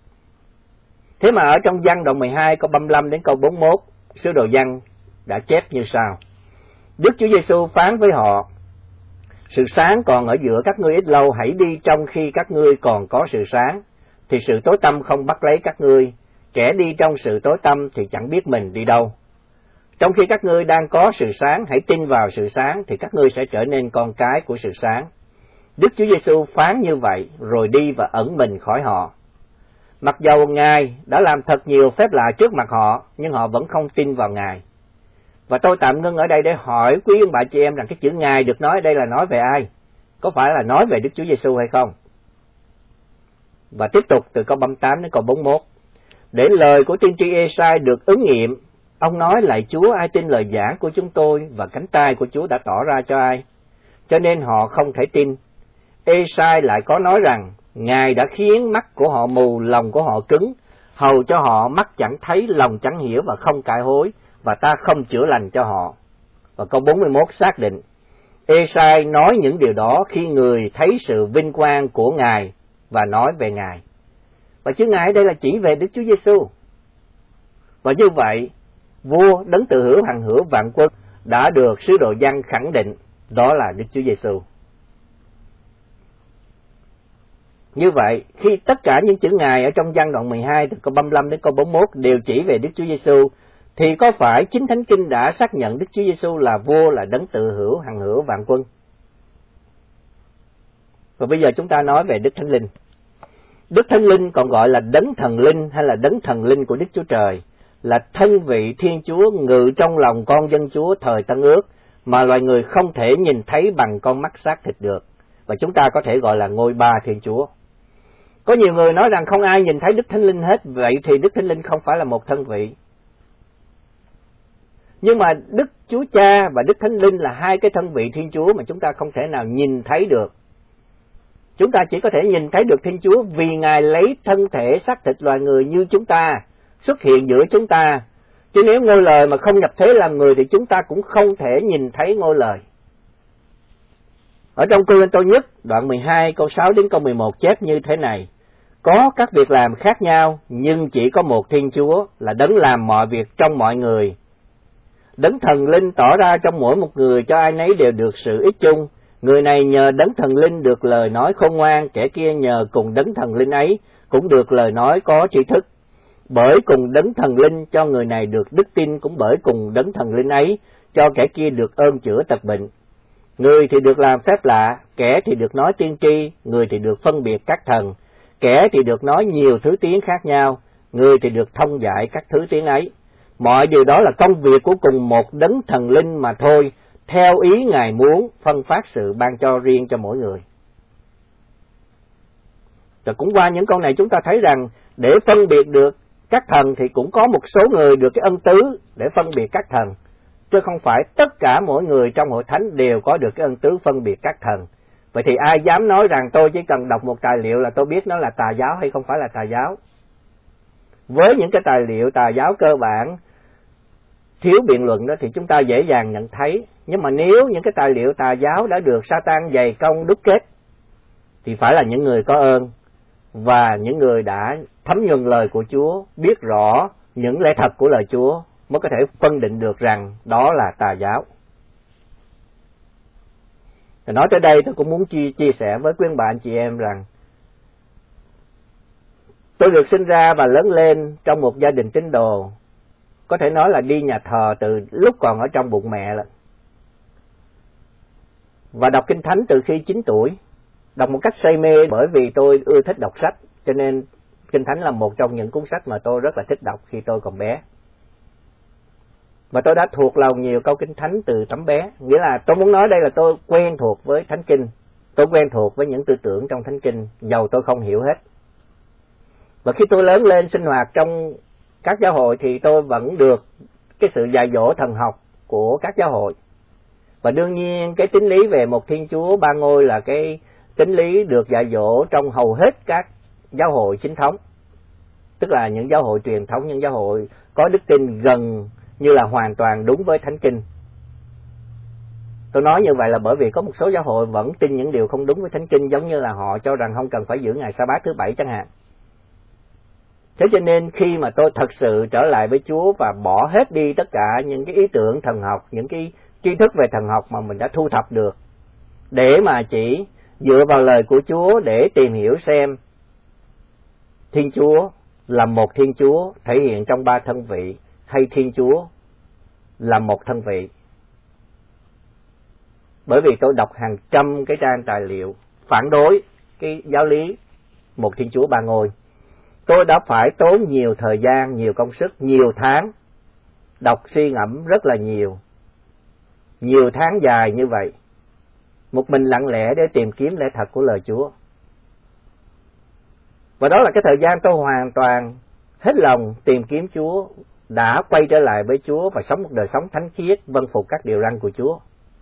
Thế mà ở trong Giăng đoạn mười hai câu ba mươi lăm đến câu bốn mươi mốt, sứ đồ Giăng đã chép như sau: Đức Chúa Giêsu phán với họ: Sự sáng còn ở giữa các ngươi ít lâu, hãy đi trong khi các ngươi còn có sự sáng, thì sự tối tăm không bắt lấy các ngươi. Kẻ đi trong sự tối tăm thì chẳng biết mình đi đâu. Trong khi các ngươi đang có sự sáng, hãy tin vào sự sáng, thì các ngươi sẽ trở nên con cái của sự sáng. Đức Chúa Giêsu phán như vậy, rồi đi và ẩn mình khỏi họ. Mặc dầu Ngài đã làm thật nhiều phép lạ trước mặt họ, nhưng họ vẫn không tin vào Ngài. Và tôi tạm ngưng ở đây để hỏi quý ông bà chị em rằng cái chữ Ngài được nói ở đây là nói về ai? Có phải là nói về Đức Chúa Giêsu hay không? Và tiếp tục từ câu ba mươi tám đến câu bốn mươi mốt. Để lời của tiên tri Ê-sai được ứng nghiệm, ông nói: Lạy Chúa, ai tin lời giảng của chúng tôi, và cánh tay của Chúa đã tỏ ra cho ai? Cho nên họ không thể tin. Ê-sai lại có nói rằng: Ngài đã khiến mắt của họ mù, lòng của họ cứng, hầu cho họ mắt chẳng thấy, lòng chẳng hiểu và không cải hối, và ta không chữa lành cho họ. Và câu bốn mươi mốt xác định, Ê-sai nói những điều đó khi người thấy sự vinh quang của Ngài và nói về Ngài. Và chữ Ngài ở đây là chỉ về Đức Chúa Giêsu. Và như vậy, vua đấng tự hữu hằng hữu vạn quân đã được sứ đồ Giăng khẳng định đó là Đức Chúa Giêsu. Như vậy, khi tất cả những chữ Ngài ở trong Giăng đoạn mười hai từ câu ba mươi lăm đến câu bốn mươi mốt đều chỉ về Đức Chúa Giêsu, thì có phải chính Thánh Kinh đã xác nhận Đức Chúa Giêsu là vua, là đấng tự hữu hằng hữu vạn quân? Và bây giờ chúng ta nói về Đức Thánh Linh. Đức Thánh Linh còn gọi là đấng thần linh hay là đấng thần linh của Đức Chúa Trời, là thân vị Thiên Chúa ngự trong lòng con dân Chúa thời Tân Ước mà loài người không thể nhìn thấy bằng con mắt xác thịt được. Và chúng ta có thể gọi là ngôi ba Thiên Chúa. Có nhiều người nói rằng không ai nhìn thấy Đức Thánh Linh hết, vậy thì Đức Thánh Linh không phải là một thân vị. Nhưng mà Đức Chúa Cha và Đức Thánh Linh là hai cái thân vị Thiên Chúa mà chúng ta không thể nào nhìn thấy được. Chúng ta chỉ có thể nhìn thấy được Thiên Chúa vì Ngài lấy thân thể xác thịt loài người như chúng ta, xuất hiện giữa chúng ta. Chứ nếu ngôi lời mà không nhập thế làm người thì chúng ta cũng không thể nhìn thấy ngôi lời. Ở trong Cô-rinh-tô nhất, đoạn mười hai, câu sáu đến câu mười một chép như thế này. Có các việc làm khác nhau, nhưng chỉ có một Thiên Chúa là đấng làm mọi việc trong mọi người. Đấng thần linh tỏ ra trong mỗi một người cho ai nấy đều được sự ích chung. Người này nhờ đấng thần linh được lời nói khôn ngoan, kẻ kia nhờ cùng đấng thần linh ấy cũng được lời nói có tri thức. Bởi cùng đấng thần linh cho người này được đức tin, cũng bởi cùng đấng thần linh ấy cho kẻ kia được ơn chữa tật bệnh. Người thì được làm phép lạ, kẻ thì được nói tiên tri, người thì được phân biệt các thần, kẻ thì được nói nhiều thứ tiếng khác nhau, người thì được thông giải các thứ tiếng ấy. Mọi điều đó là công việc của cùng một đấng thần linh mà thôi, theo ý Ngài muốn phân phát sự ban cho riêng cho mỗi người. Rồi cũng qua những câu này chúng ta thấy rằng để phân biệt được các thần thì cũng có một số người được cái ân tứ để phân biệt các thần, chứ không phải tất cả mỗi người trong hội thánh đều có được cái ân tứ phân biệt các thần. Vậy thì ai dám nói rằng tôi chỉ cần đọc một tài liệu là tôi biết nó là tà giáo hay không phải là tà giáo? Với những cái tài liệu tà giáo cơ bản, thiếu biện luận đó thì chúng ta dễ dàng nhận thấy. Nhưng mà nếu những cái tài liệu tà giáo đã được Sa-tan dày công đúc kết thì phải là những người có ơn và những người đã thấm nhuần lời của Chúa, biết rõ những lẽ thật của lời Chúa mới có thể phân định được rằng đó là tà giáo. Thì nói tới đây tôi cũng muốn chia, chia sẻ với quý bạn chị em rằng tôi được sinh ra và lớn lên trong một gia đình tín đồ, có thể nói là đi nhà thờ từ lúc còn ở trong bụng mẹ là. Và đọc Kinh Thánh từ khi chín tuổi, đọc một cách say mê bởi vì tôi ưa thích đọc sách, cho nên Kinh Thánh là một trong những cuốn sách mà tôi rất là thích đọc khi tôi còn bé. Và tôi đã thuộc lòng nhiều câu Kinh Thánh từ tấm bé, nghĩa là tôi muốn nói đây là tôi quen thuộc với Thánh Kinh, tôi quen thuộc với những tư tưởng trong Thánh Kinh, dầu tôi không hiểu hết. Và khi tôi lớn lên sinh hoạt trong các giáo hội thì tôi vẫn được cái sự dạy dỗ thần học của các giáo hội. Và đương nhiên cái tín lý về một Thiên Chúa ba ngôi là cái tín lý được dạy dỗ trong hầu hết các giáo hội chính thống. Tức là những giáo hội truyền thống, những giáo hội có đức tin gần như là hoàn toàn đúng với Thánh Kinh. Tôi nói như vậy là bởi vì có một số giáo hội vẫn tin những điều không đúng với Thánh Kinh, giống như là họ cho rằng không cần phải giữ ngày sa bát thứ bảy chẳng hạn. Thế cho nên khi mà tôi thật sự trở lại với Chúa và bỏ hết đi tất cả những cái ý tưởng thần học, những cái tri thức về thần học mà mình đã thu thập được, để mà chỉ dựa vào lời của Chúa để tìm hiểu xem Thiên Chúa là một Thiên Chúa thể hiện trong ba thân vị, hay Thiên Chúa là một thân vị. Bởi vì tôi đọc hàng trăm cái trang tài liệu phản đối cái giáo lý một Thiên Chúa ba ngôi, tôi đã phải tốn nhiều thời gian, nhiều công sức, nhiều tháng đọc suy ngẫm rất là nhiều, nhiều tháng dài như vậy, một mình lặng lẽ để tìm kiếm lẽ thật của lời Chúa. Và đó là cái thời gian tôi hoàn toàn hết lòng tìm kiếm Chúa, đã quay trở lại với Chúa và sống một đời sống thánh khiết, vâng phục các điều răn của Chúa.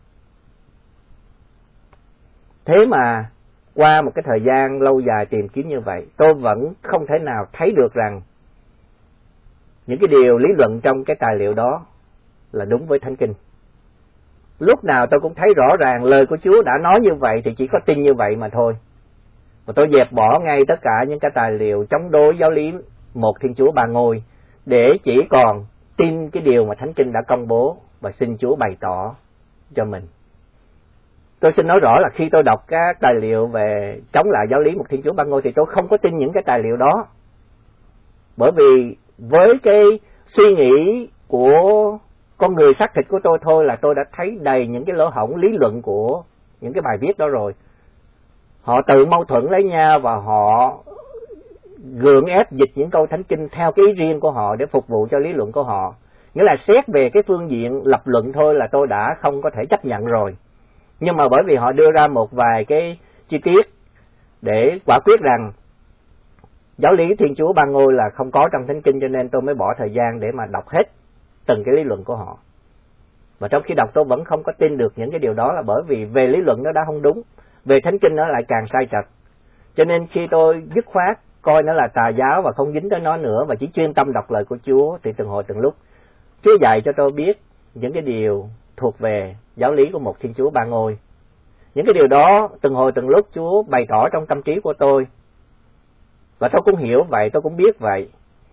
Thế mà qua một cái thời gian lâu dài tìm kiếm như vậy, tôi vẫn không thể nào thấy được rằng những cái điều lý luận trong cái tài liệu đó là đúng với Thánh Kinh. Lúc nào tôi cũng thấy rõ ràng lời của Chúa đã nói như vậy thì chỉ có tin như vậy mà thôi. Và tôi dẹp bỏ ngay tất cả những cái tài liệu chống đối giáo lý một Thiên Chúa Ba Ngôi để chỉ còn tin cái điều mà Thánh Kinh đã công bố và xin Chúa bày tỏ cho mình. Tôi xin nói rõ là khi tôi đọc các tài liệu về chống lại giáo lý một Thiên Chúa Ba Ngôi thì tôi không có tin những cái tài liệu đó. Bởi vì với cái suy nghĩ của con người xác thịt của tôi thôi là tôi đã thấy đầy những cái lỗ hổng lý luận của những cái bài viết đó rồi. Họ tự mâu thuẫn lấy nhau và họ gượng ép dịch những câu Thánh Kinh theo cái ý riêng của họ để phục vụ cho lý luận của họ. Nghĩa là xét về cái phương diện lập luận thôi là tôi đã không có thể chấp nhận rồi. Nhưng mà bởi vì họ đưa ra một vài cái chi tiết để quả quyết rằng giáo lý Thiên Chúa Ba Ngôi là không có trong Thánh Kinh, cho nên tôi mới bỏ thời gian để mà đọc hết từng cái lý luận của họ. Và trong khi đọc tôi vẫn không có tin được những cái điều đó là bởi vì về lý luận nó đã không đúng, về Thánh Kinh nó lại càng sai trật. Cho nên khi tôi dứt khoát coi nó là tà giáo và không dính tới nó nữa và chỉ chuyên tâm đọc lời của Chúa thì từng hồi từng lúc Chúa dạy cho tôi biết những cái điều thuộc về giáo lý của một Thiên Chúa Ba Ngôi. Những cái điều đó từng hồi từng lúc Chúa bày tỏ trong tâm trí của tôi. Và tôi cũng hiểu vậy, tôi cũng biết vậy.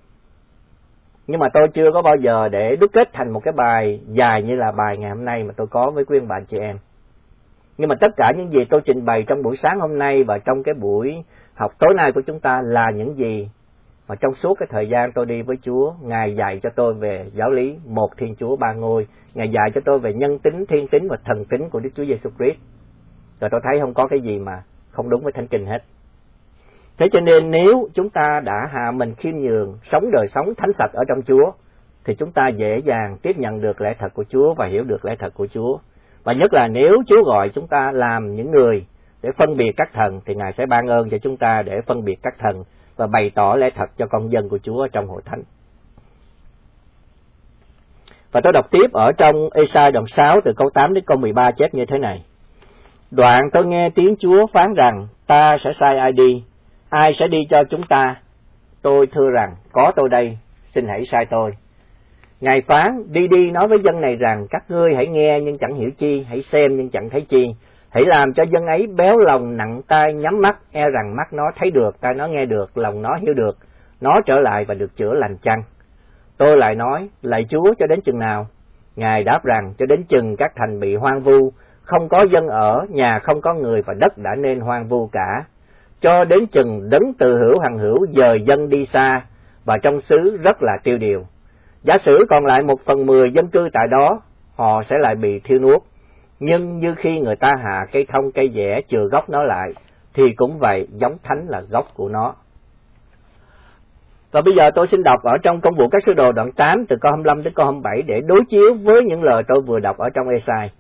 Nhưng mà tôi chưa có bao giờ để đúc kết thành một cái bài dài như là bài ngày hôm nay mà tôi có với quý ông bạn chị em. Nhưng mà tất cả những gì tôi trình bày trong buổi sáng hôm nay và trong cái buổi học tối nay của chúng ta là những gì mà trong suốt cái thời gian tôi đi với Chúa, Ngài dạy cho tôi về giáo lý một Thiên Chúa Ba Ngôi. Ngài dạy cho tôi về nhân tính, thiên tính và thần tính của Đức Chúa Giêsu Christ. Rồi tôi thấy không có cái gì mà không đúng với Thánh Kinh hết. Thế cho nên nếu chúng ta đã hạ mình khiêm nhường, sống đời sống thánh sạch ở trong Chúa, thì chúng ta dễ dàng tiếp nhận được lẽ thật của Chúa và hiểu được lẽ thật của Chúa. Và nhất là nếu Chúa gọi chúng ta làm những người để phân biệt các thần, thì Ngài sẽ ban ơn cho chúng ta để phân biệt các thần và bày tỏ lẽ thật cho con dân của Chúa trong hội thánh. Và tôi đọc tiếp ở trong Ê-sai đoạn sáu từ câu tám đến câu mười ba chép như thế này. Đoạn tôi nghe tiếng Chúa phán rằng, ta sẽ sai ai đi, ai sẽ đi cho chúng ta? Tôi thưa rằng, có tôi đây, xin hãy sai tôi. Ngài phán, đi đi nói với dân này rằng, các ngươi hãy nghe nhưng chẳng hiểu chi, hãy xem nhưng chẳng thấy chi. Hãy làm cho dân ấy béo lòng nặng tai nhắm mắt, e rằng mắt nó thấy được, tai nó nghe được, lòng nó hiểu được, nó trở lại và được chữa lành chăng? Tôi lại nói, lạy Chúa cho đến chừng nào? Ngài đáp rằng, cho đến chừng các thành bị hoang vu, không có dân ở, nhà không có người và đất đã nên hoang vu cả. Cho đến chừng đấng từ hữu hằng hữu dời dân đi xa, và trong xứ rất là tiêu điều. Giả sử còn lại một phần mười dân cư tại đó, họ sẽ lại bị thiêu nuốt. Nhưng như khi người ta hạ cây thông cây dẻ chừa gốc nó lại, thì cũng vậy, giống thánh là gốc của nó. Và bây giờ tôi xin đọc ở trong Công vụ các sứ đồ đoạn tám từ câu hai mươi lăm đến câu hai mươi bảy để đối chiếu với những lời tôi vừa đọc ở trong Ê-sai.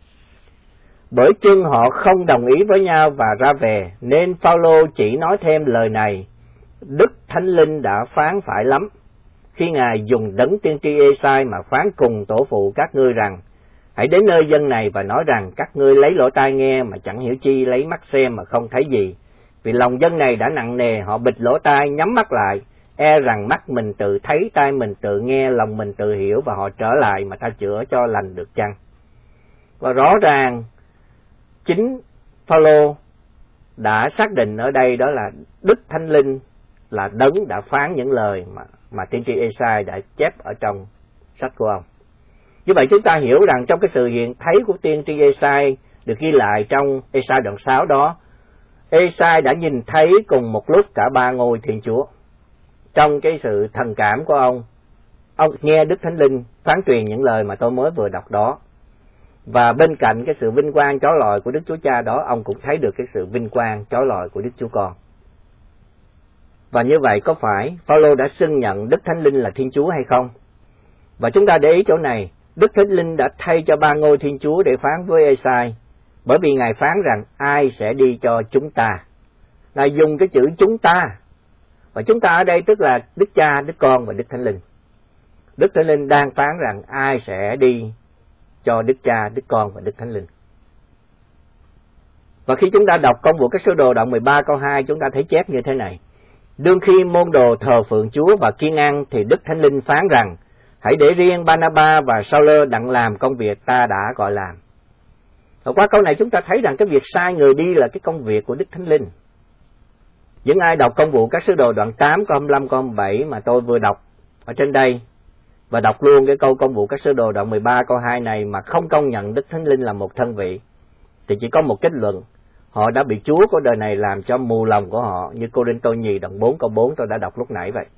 Bởi chưng họ không đồng ý với nhau và ra về, nên Phao-lô chỉ nói thêm lời này, Đức Thánh Linh đã phán phải lắm, khi Ngài dùng đấng tiên tri Ê-sai mà phán cùng tổ phụ các ngươi rằng, hãy đến nơi dân này và nói rằng các ngươi lấy lỗ tai nghe mà chẳng hiểu chi, lấy mắt xem mà không thấy gì. Vì lòng dân này đã nặng nề, họ bịt lỗ tai, nhắm mắt lại, e rằng mắt mình tự thấy, tai mình tự nghe, lòng mình tự hiểu và họ trở lại mà ta chữa cho lành được chăng? Và rõ ràng chính Phao-lô đã xác định ở đây đó là Đức Thánh Linh là đấng đã phán những lời mà mà tiên tri Ê-sai đã chép ở trong sách của ông. Như vậy chúng ta hiểu rằng trong cái sự hiện thấy của tiên tri Ê-sai được ghi lại trong Ê-sai đoạn sáu đó, Ê-sai đã nhìn thấy cùng một lúc cả ba ngôi Thiên Chúa. Trong cái sự thần cảm của ông, ông nghe Đức Thánh Linh phán truyền những lời mà tôi mới vừa đọc đó. Và bên cạnh cái sự vinh quang chói lọi của Đức Chúa Cha đó, ông cũng thấy được cái sự vinh quang chói lọi của Đức Chúa Con. Và như vậy có phải Phao-lô đã xưng nhận Đức Thánh Linh là Thiên Chúa hay không? Và chúng ta để ý chỗ này, Đức Thánh Linh đã thay cho ba ngôi Thiên Chúa để phán với Ê-sai, bởi vì Ngài phán rằng ai sẽ đi cho chúng ta. Ngài dùng cái chữ chúng ta, và chúng ta ở đây tức là Đức Cha, Đức Con và Đức Thánh Linh. Đức Thánh Linh đang phán rằng ai sẽ đi cho Đức Cha, Đức Con và Đức Thánh Linh. Và khi chúng ta đọc Công vụ các sứ đồ đoạn mười ba câu hai, chúng ta thấy chép như thế này. Đương khi môn đồ thờ phượng Chúa và kiên ăn, thì Đức Thánh Linh phán rằng, Hãy để riêng Barnabas và Sauler đặng làm công việc ta đã gọi làm. Và qua câu này chúng ta thấy rằng cái việc sai người đi là cái công việc của Đức Thánh Linh. Những ai đọc công vụ các sứ đồ đoạn tám câu hai mươi lăm câu hai mươi bảy mà tôi vừa đọc ở trên đây, và đọc luôn cái câu công vụ các sứ đồ đoạn mười ba câu hai này mà không công nhận Đức Thánh Linh là một thân vị, thì chỉ có một kết luận: họ đã bị Chúa của đời này làm cho mù lòng của họ, như Cô-rinh-tô nhì đoạn bốn câu bốn tôi đã đọc lúc nãy vậy.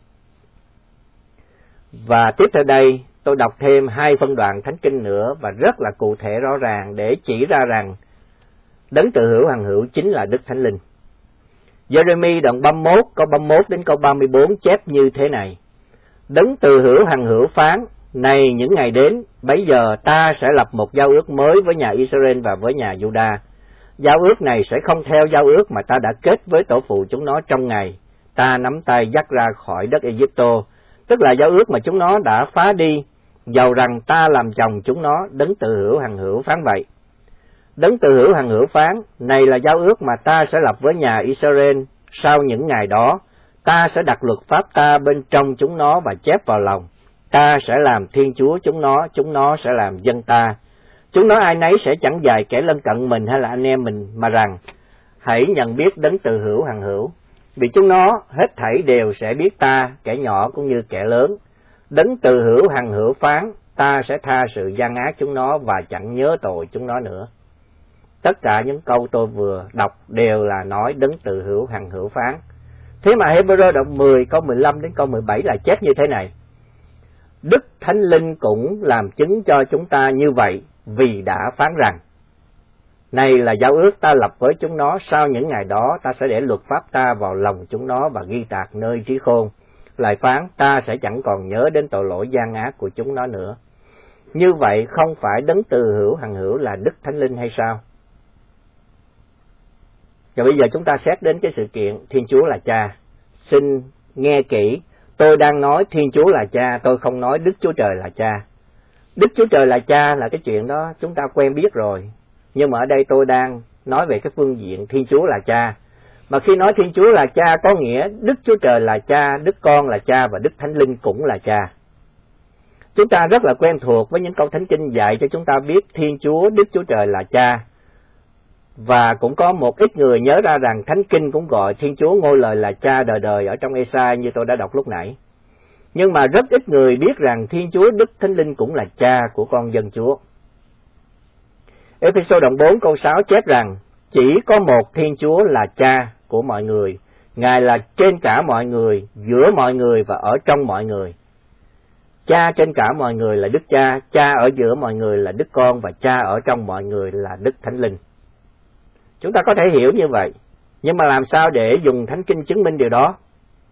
Và tiếp theo đây tôi đọc thêm hai phân đoạn thánh kinh nữa và rất là cụ thể rõ ràng để chỉ ra rằng đấng tự hữu hằng hữu chính là Đức Thánh Linh. Giê-rê-mi đoạn ba mươi mốt câu ba mươi mốt đến câu ba mươi bốn chép như thế này: đấng tự hữu hằng hữu phán: này những ngày đến, bấy giờ ta sẽ lập một giao ước mới với nhà Israel và với nhà Giu-đa. Giao ước này sẽ không theo giao ước mà ta đã kết với tổ phụ chúng nó trong ngày ta nắm tay dắt ra khỏi đất Ai-cập, tức là giao ước mà chúng nó đã phá đi, dầu rằng ta làm chồng chúng nó. Đấng tự hữu hằng hữu phán vậy. Đấng tự hữu hằng hữu phán: này là giao ước mà ta sẽ lập với nhà Israel sau những ngày đó. Ta sẽ đặt luật pháp ta bên trong chúng nó và chép vào lòng. Ta sẽ làm Thiên Chúa chúng nó, chúng nó sẽ làm dân ta. Chúng nó ai nấy sẽ chẳng dạy kẻ lân cận mình hay là anh em mình, mà rằng hãy nhận biết đấng tự hữu hằng hữu. Vì chúng nó hết thảy đều sẽ biết ta, kẻ nhỏ cũng như kẻ lớn. Đấng tự hữu hằng hữu phán: ta sẽ tha sự gian ác chúng nó và chẳng nhớ tội chúng nó nữa. Tất cả những câu tôi vừa đọc đều là nói đấng tự hữu hằng hữu phán. Thế mà Hê-bơ-rơ đoạn mười câu mười lăm đến câu mười bảy là chép như thế này: Đức Thánh Linh cũng làm chứng cho chúng ta như vậy, vì đã phán rằng: này là giao ước ta lập với chúng nó, sau những ngày đó ta sẽ để luật pháp ta vào lòng chúng nó và ghi tạc nơi trí khôn. Lại phán: ta sẽ chẳng còn nhớ đến tội lỗi gian ác của chúng nó nữa. Như vậy không phải đấng tự hữu hằng hữu là Đức Thánh Linh hay sao? Và bây giờ chúng ta xét đến cái sự kiện Thiên Chúa là Cha. Xin nghe kỹ, tôi đang nói Thiên Chúa là Cha, tôi không nói Đức Chúa Trời là Cha. Đức Chúa Trời là Cha là cái chuyện đó chúng ta quen biết rồi. Nhưng mà ở đây tôi đang nói về cái phương diện Thiên Chúa là Cha. Mà khi nói Thiên Chúa là Cha có nghĩa Đức Chúa Trời là Cha, Đức Con là Cha và Đức Thánh Linh cũng là Cha. Chúng ta rất là quen thuộc với những câu Thánh Kinh dạy cho chúng ta biết Thiên Chúa, Đức Chúa Trời là Cha. Và cũng có một ít người nhớ ra rằng Thánh Kinh cũng gọi Thiên Chúa ngôi lời là Cha đời đời ở trong Ê-sai như tôi đã đọc lúc nãy. Nhưng mà rất ít người biết rằng Thiên Chúa Đức Thánh Linh cũng là Cha của con dân Chúa. Ê-phê-sô đoạn bốn câu sáu chép rằng chỉ có một Thiên Chúa là Cha của mọi người, Ngài là trên cả mọi người, giữa mọi người và ở trong mọi người. Cha trên cả mọi người là Đức Cha, Cha ở giữa mọi người là Đức Con và Cha ở trong mọi người là Đức Thánh Linh. Chúng ta có thể hiểu như vậy, nhưng mà làm sao để dùng Thánh Kinh chứng minh điều đó?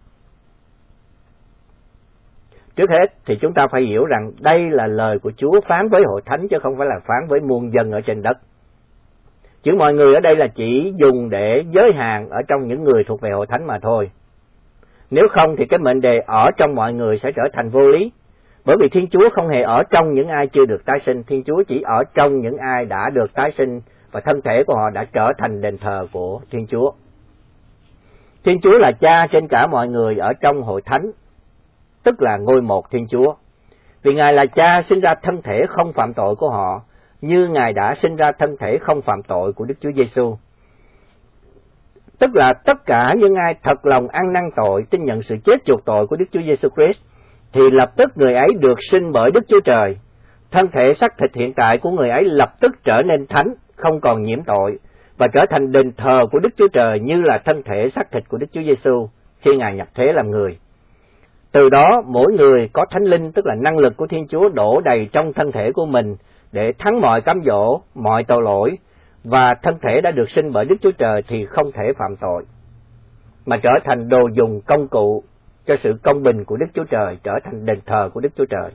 Trước hết thì chúng ta phải hiểu rằng đây là lời của Chúa phán với hội thánh chứ không phải là phán với muôn dân ở trên đất. Chữ mọi người ở đây là chỉ dùng để giới hạn ở trong những người thuộc về hội thánh mà thôi. Nếu không thì cái mệnh đề ở trong mọi người sẽ trở thành vô lý. Bởi vì Thiên Chúa không hề ở trong những ai chưa được tái sinh, Thiên Chúa chỉ ở trong những ai đã được tái sinh và thân thể của họ đã trở thành đền thờ của Thiên Chúa. Thiên Chúa là Cha trên cả mọi người ở trong hội thánh, tức là ngôi một Thiên Chúa. Vì Ngài là Cha sinh ra thân thể không phạm tội của họ, như Ngài đã sinh ra thân thể không phạm tội của Đức Chúa Giêsu. Tức là tất cả những ai thật lòng ăn năn tội, tin nhận sự chết chuộc tội của Đức Chúa Giêsu Christ, thì lập tức người ấy được sinh bởi Đức Chúa Trời. Thân thể xác thịt hiện tại của người ấy lập tức trở nên thánh, không còn nhiễm tội, và trở thành đền thờ của Đức Chúa Trời như là thân thể xác thịt của Đức Chúa Giêsu khi Ngài nhập thế làm người. Từ đó mỗi người có Thánh Linh, tức là năng lực của Thiên Chúa đổ đầy trong thân thể của mình để thắng mọi cám dỗ, mọi tội lỗi, và thân thể đã được sinh bởi Đức Chúa Trời thì không thể phạm tội, mà trở thành đồ dùng công cụ cho sự công bình của Đức Chúa Trời, trở thành đền thờ của Đức Chúa Trời.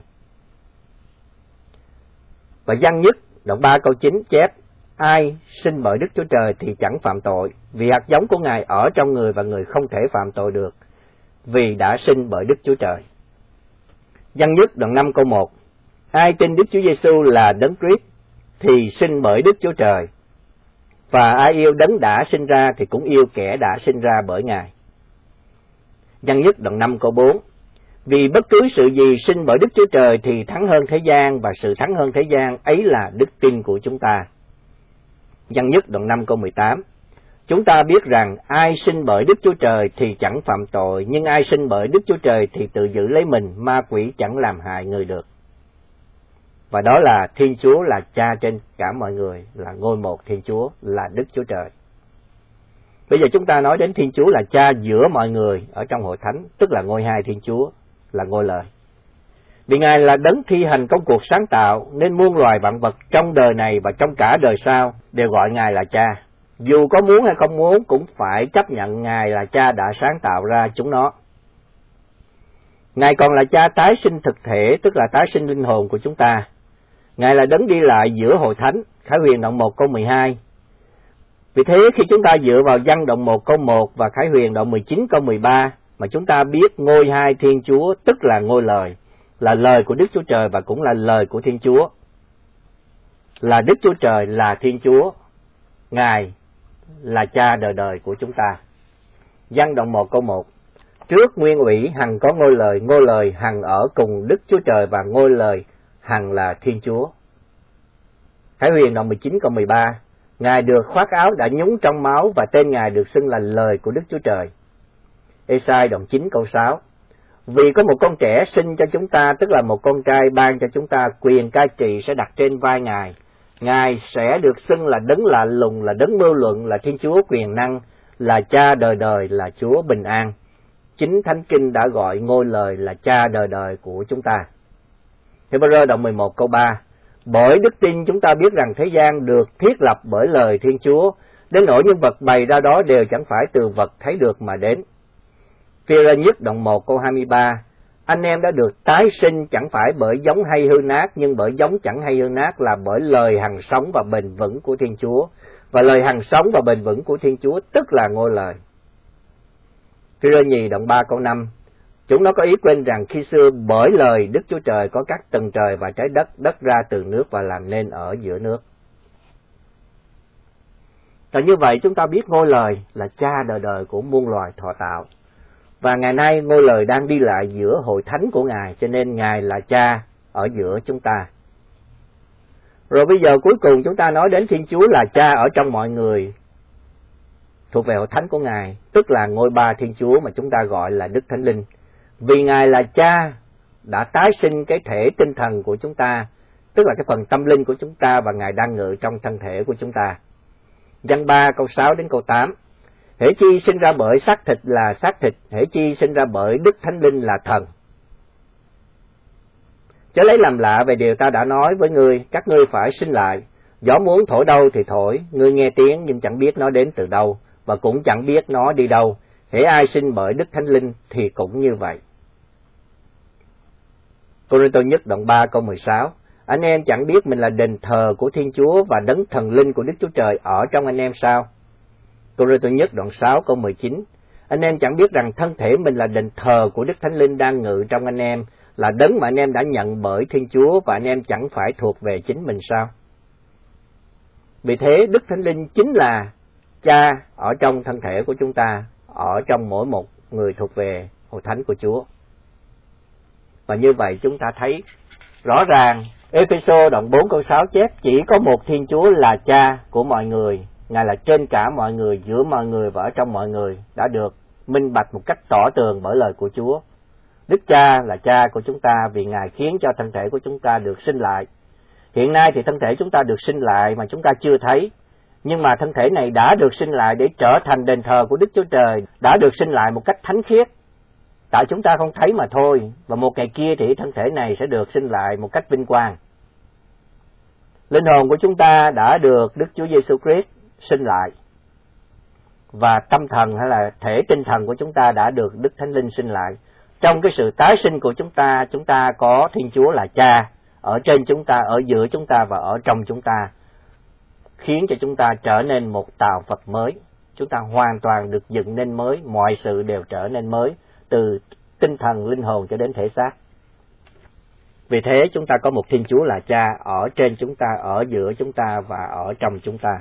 Và Giăng nhất đoạn ba câu chín chép: ai sinh bởi Đức Chúa Trời thì chẳng phạm tội, vì hạt giống của Ngài ở trong người và người không thể phạm tội được, vì đã sinh bởi Đức Chúa Trời. Giăng nhất đoạn năm câu một: ai tin Đức Chúa Giêsu là Đấng Christ thì sinh bởi Đức Chúa Trời, và ai yêu Đấng đã sinh ra thì cũng yêu kẻ đã sinh ra bởi Ngài. Giăng nhất đoạn năm câu bốn: Vì bất cứ sự gì sinh bởi Đức Chúa Trời thì thắng hơn thế gian, và sự thắng hơn thế gian ấy là đức tin của chúng ta. Văn Nhất đoạn năm câu mười tám. Chúng ta biết rằng ai sinh bởi Đức Chúa Trời thì chẳng phạm tội, nhưng ai sinh bởi Đức Chúa Trời thì tự giữ lấy mình, ma quỷ chẳng làm hại người được. Và đó là Thiên Chúa là Cha trên cả mọi người, là ngôi một Thiên Chúa, là Đức Chúa Trời. Bây giờ chúng ta nói đến Thiên Chúa là Cha giữa mọi người ở trong hội thánh, tức là ngôi hai Thiên Chúa, là ngôi lời. Vì Ngài là đấng thi hành công cuộc sáng tạo, nên muôn loài vạn vật trong đời này và trong cả đời sau đều gọi Ngài là Cha. Dù có muốn hay không muốn cũng phải chấp nhận Ngài là Cha đã sáng tạo ra chúng nó. Ngài còn là Cha tái sinh thực thể, tức là tái sinh linh hồn của chúng ta. Ngài là đấng đi lại giữa hội thánh, Khải Huyền đoạn một câu mười hai. Vì thế khi chúng ta dựa vào Văn đoạn một câu một và Khải Huyền đoạn mười chín câu mười ba mà chúng ta biết ngôi hai Thiên Chúa, tức là ngôi lời, là lời của Đức Chúa Trời và cũng là lời của Thiên Chúa. Là Đức Chúa Trời là Thiên Chúa, Ngài là Cha đời đời của chúng ta. Văn đoạn một câu một. Trước nguyên ủy hằng có ngôi lời, ngôi lời hằng ở cùng Đức Chúa Trời và ngôi lời hằng là Thiên Chúa. Khải Huyền đoạn mười chín câu mười ba. Ngài được khoác áo đã nhúng trong máu và tên Ngài được xưng là lời của Đức Chúa Trời. Ê-sai đoạn chín câu sáu. Vì có một con trẻ sinh cho chúng ta, tức là một con trai ban cho chúng ta, quyền cai trị sẽ đặt trên vai Ngài. Ngài sẽ được xưng là đấng lạ lùng, là đấng mưu luận, là Thiên Chúa quyền năng, là Cha đời đời, là Chúa bình an. Chính Thánh Kinh đã gọi ngôi lời là Cha đời đời của chúng ta. Hebrew đoạn mười một câu ba. Bởi đức tin chúng ta biết rằng thế gian được thiết lập bởi lời Thiên Chúa, đến nỗi những vật bày ra đó đều chẳng phải từ vật thấy được mà đến. Phi-rơ nhất đoạn một câu hai mươi ba. Anh em đã được tái sinh chẳng phải bởi giống hay hư nát, nhưng bởi giống chẳng hay hư nát là bởi lời hằng sống và bền vững của Thiên Chúa. Và lời hằng sống và bền vững của Thiên Chúa tức là ngôi lời. Phi-rơ nhì đoạn ba câu năm. Chúng nó có ý quên rằng khi xưa bởi lời Đức Chúa Trời có các tầng trời và trái đất, đất ra từ nước và làm nên ở giữa nước. Và như vậy chúng ta biết ngôi lời là Cha đời đời của muôn loài thọ tạo. Và ngày nay ngôi lời đang đi lại giữa hội thánh của Ngài, cho nên Ngài là Cha ở giữa chúng ta. Rồi bây giờ cuối cùng chúng ta nói đến Thiên Chúa là Cha ở trong mọi người, thuộc về hội thánh của Ngài, tức là ngôi ba Thiên Chúa mà chúng ta gọi là Đức Thánh Linh. Vì Ngài là Cha đã tái sinh cái thể tinh thần của chúng ta, tức là cái phần tâm linh của chúng ta, và Ngài đang ngự trong thân thể của chúng ta. Văn ba câu sáu đến câu tám. Hễ chi sinh ra bởi xác thịt là xác thịt, hễ chi sinh ra bởi Đức Thánh Linh là thần. Chớ lấy làm lạ về điều ta đã nói với ngươi, các ngươi phải sinh lại. Gió muốn thổi đâu thì thổi, ngươi nghe tiếng nhưng chẳng biết nó đến từ đâu, và cũng chẳng biết nó đi đâu. Hễ ai sinh bởi Đức Thánh Linh thì cũng như vậy. Cô-rinh-tô nhất đoạn ba câu mười sáu. Anh em chẳng biết mình là đền thờ của Thiên Chúa và đấng thần linh của Đức Chúa Trời ở trong anh em sao? Cô-rinh-tô nhất đoạn sáu câu mười chín. Anh em chẳng biết rằng thân thể mình là đền thờ của Đức Thánh Linh đang ngự trong anh em, là đấng mà anh em đã nhận bởi Thiên Chúa, và anh em chẳng phải thuộc về chính mình sao? Vì thế Đức Thánh Linh chính là Cha ở trong thân thể của chúng ta, ở trong mỗi một người thuộc về hội thánh của Chúa. Và như vậy chúng ta thấy rõ ràng Ê-phê-sô đoạn bốn câu sáu chép chỉ có một Thiên Chúa là Cha của mọi người, Ngài là trên cả mọi người, giữa mọi người và ở trong mọi người, đã được minh bạch một cách tỏ tường bởi lời của Chúa. Đức Cha là Cha của chúng ta vì Ngài khiến cho thân thể của chúng ta được sinh lại. Hiện nay thì thân thể chúng ta được sinh lại mà chúng ta chưa thấy, nhưng mà thân thể này đã được sinh lại để trở thành đền thờ của Đức Chúa Trời, đã được sinh lại một cách thánh khiết. Tại chúng ta không thấy mà thôi, và một ngày kia thì thân thể này sẽ được sinh lại một cách vinh quang. Linh hồn của chúng ta đã được Đức Chúa Giêsu Christ sinh lại, và tâm thần hay là thể tinh thần của chúng ta đã được Đức Thánh Linh sinh lại. Trong cái sự tái sinh của chúng ta, chúng ta có Thiên Chúa là Cha ở trên chúng ta, ở giữa chúng ta và ở trong chúng ta, khiến cho chúng ta trở nên một tàu Phật mới. Chúng ta hoàn toàn được dựng nên mới, mọi sự đều trở nên mới, từ tinh thần, linh hồn cho đến thể xác. Vì thế chúng ta có một Thiên Chúa là Cha ở trên chúng ta, ở giữa chúng ta và ở trong chúng ta.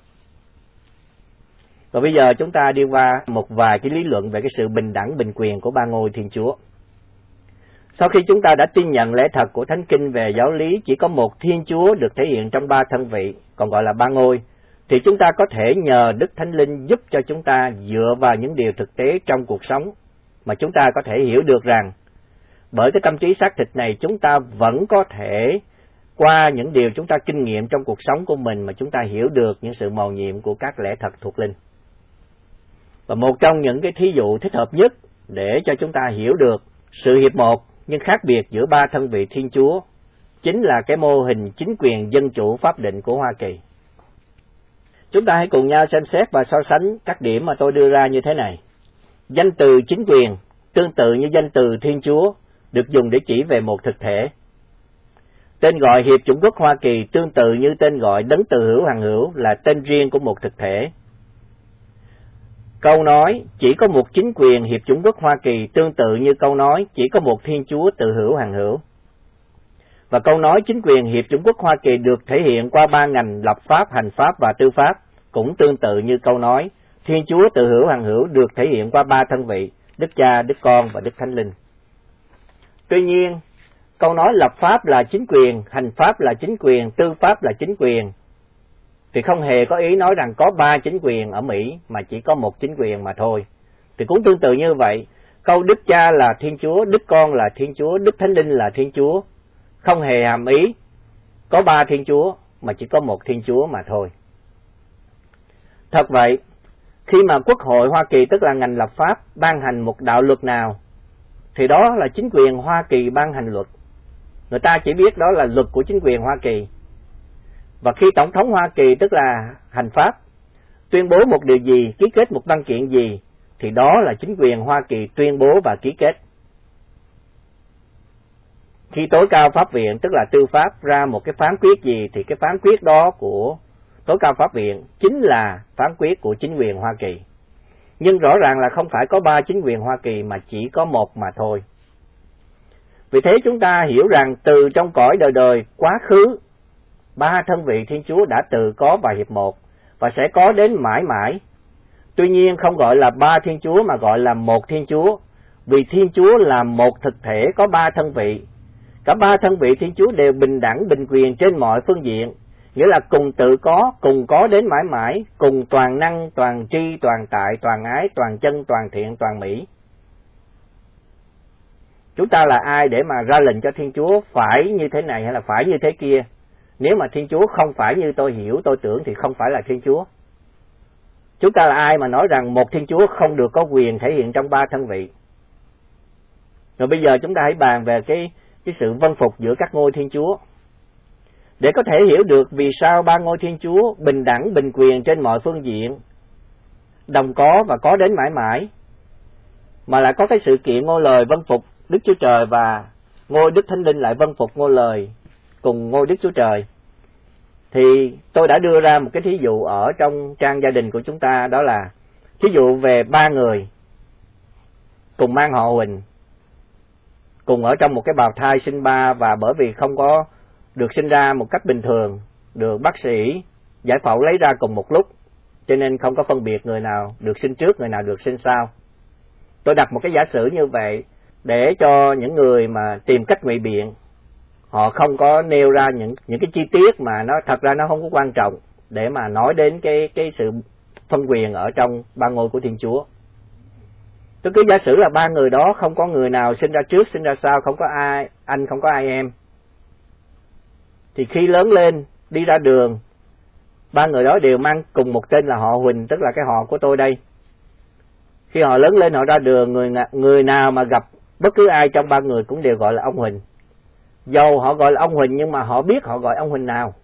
Và bây giờ chúng ta đi qua một vài cái lý luận về cái sự bình đẳng, bình quyền của ba ngôi Thiên Chúa. Sau khi chúng ta đã tin nhận lẽ thật của Thánh Kinh về giáo lý chỉ có một Thiên Chúa được thể hiện trong ba thân vị, còn gọi là ba ngôi, thì chúng ta có thể nhờ Đức Thánh Linh giúp cho chúng ta dựa vào những điều thực tế trong cuộc sống mà chúng ta có thể hiểu được rằng bởi cái tâm trí xác thịt này chúng ta vẫn có thể qua những điều chúng ta kinh nghiệm trong cuộc sống của mình mà chúng ta hiểu được những sự mầu nhiệm của các lẽ thật thuộc linh. Và một trong những cái thí dụ thích hợp nhất để cho chúng ta hiểu được sự hiệp một nhưng khác biệt giữa ba thân vị Thiên Chúa chính là cái mô hình chính quyền dân chủ pháp định của Hoa Kỳ. Chúng ta hãy cùng nhau xem xét và so sánh các điểm mà tôi đưa ra như thế này. Danh từ chính quyền tương tự như danh từ Thiên Chúa được dùng để chỉ về một thực thể. Tên gọi Hiệp chủng quốc Hoa Kỳ tương tự như tên gọi Đấng Từ Hữu Hằng Hữu là tên riêng của một thực thể. Câu nói chỉ có một chính quyền Hiệp chủng quốc Hoa Kỳ tương tự như câu nói chỉ có một Thiên Chúa Từ Hữu Hằng Hữu. Và câu nói chính quyền Hiệp chủng quốc Hoa Kỳ được thể hiện qua ba ngành lập pháp, hành pháp và tư pháp cũng tương tự như câu nói Thiên Chúa Từ Hữu Hằng Hữu được thể hiện qua ba thân vị, Đức Cha, Đức Con và Đức Thánh Linh. Tuy nhiên, câu nói lập pháp là chính quyền, hành pháp là chính quyền, tư pháp là chính quyền, thì không hề có ý nói rằng có ba chính quyền ở Mỹ mà chỉ có một chính quyền mà thôi. Thì cũng tương tự như vậy, câu Đức Cha là Thiên Chúa, Đức Con là Thiên Chúa, Đức Thánh Linh là Thiên Chúa, không hề hàm ý có ba Thiên Chúa mà chỉ có một Thiên Chúa mà thôi. Thật vậy, khi mà Quốc hội Hoa Kỳ tức là ngành lập pháp ban hành một đạo luật nào, thì đó là chính quyền Hoa Kỳ ban hành luật. Người ta chỉ biết đó là luật của chính quyền Hoa Kỳ. Và khi Tổng thống Hoa Kỳ tức là hành pháp tuyên bố một điều gì, ký kết một văn kiện gì, thì đó là chính quyền Hoa Kỳ tuyên bố và ký kết. Khi tối cao pháp viện tức là tư pháp ra một cái phán quyết gì, thì cái phán quyết đó của tối cao pháp viện chính là phán quyết của chính quyền Hoa Kỳ. Nhưng rõ ràng là không phải có ba chính quyền Hoa Kỳ mà chỉ có một mà thôi. Vì thế chúng ta hiểu rằng từ trong cõi đời đời quá khứ, ba thân vị Thiên Chúa đã tự có và hiệp một và sẽ có đến mãi mãi. Tuy nhiên không gọi là ba Thiên Chúa mà gọi là một Thiên Chúa, vì Thiên Chúa là một thực thể có ba thân vị. Cả ba thân vị Thiên Chúa đều bình đẳng, bình quyền trên mọi phương diện, nghĩa là cùng tự có, cùng có đến mãi mãi, cùng toàn năng, toàn tri, toàn tại, toàn ái, toàn chân, toàn thiện, toàn mỹ. Chúng ta là ai để mà ra lệnh cho Thiên Chúa phải như thế này hay là phải như thế kia? Nếu mà Thiên Chúa không phải như tôi hiểu, tôi tưởng thì không phải là Thiên Chúa. Chúng ta là ai mà nói rằng một Thiên Chúa không được có quyền thể hiện trong ba thân vị? Rồi bây giờ chúng ta hãy bàn về cái, cái sự vâng phục giữa các ngôi Thiên Chúa. Để có thể hiểu được vì sao ba ngôi Thiên Chúa bình đẳng, bình quyền trên mọi phương diện, đồng có và có đến mãi mãi, mà lại có cái sự kiện ngôi lời vâng phục Đức Chúa Trời và ngôi Đức Thánh Linh lại vâng phục ngôi lời cùng ngôi Đức Chúa Trời, thì tôi đã đưa ra một cái thí dụ ở trong trang gia đình của chúng ta, đó là thí dụ về ba người cùng mang họ Huỳnh, cùng ở trong một cái bào thai sinh ba, và bởi vì không có được sinh ra một cách bình thường, được bác sĩ giải phẫu lấy ra cùng một lúc, cho nên không có phân biệt người nào được sinh trước, người nào được sinh sau. Tôi đặt một cái giả sử như vậy để cho những người mà tìm cách ngụy biện, họ không có nêu ra những những cái chi tiết mà nó thật ra nó không có quan trọng để mà nói đến cái cái sự phân quyền ở trong ba ngôi của Thiên Chúa. Tôi cứ giả sử là ba người đó không có người nào sinh ra trước, sinh ra sau, không có ai anh, không có ai em. Thì khi lớn lên, đi ra đường, ba người đó đều mang cùng một tên là họ Huỳnh, tức là cái họ của tôi đây. Khi họ lớn lên, họ ra đường, người người nào mà gặp bất cứ ai trong ba người cũng đều gọi là ông Huỳnh. Dầu họ gọi là ông Huỳnh nhưng mà họ biết họ gọi ông Huỳnh nào.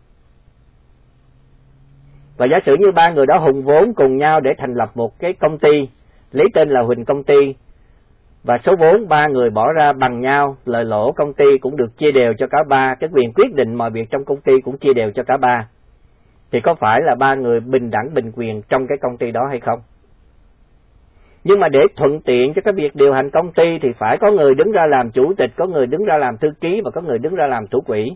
Và giả sử như ba người đó hùng vốn cùng nhau để thành lập một cái công ty, lấy tên là Huỳnh Công ty, và số vốn ba người bỏ ra bằng nhau, lợi lỗ công ty cũng được chia đều cho cả ba, cái quyền quyết định mọi việc trong công ty cũng chia đều cho cả ba. Thì có phải là ba người bình đẳng, bình quyền trong cái công ty đó hay không? Nhưng mà để thuận tiện cho cái việc điều hành công ty thì phải có người đứng ra làm chủ tịch, có người đứng ra làm thư ký và có người đứng ra làm thủ quỹ.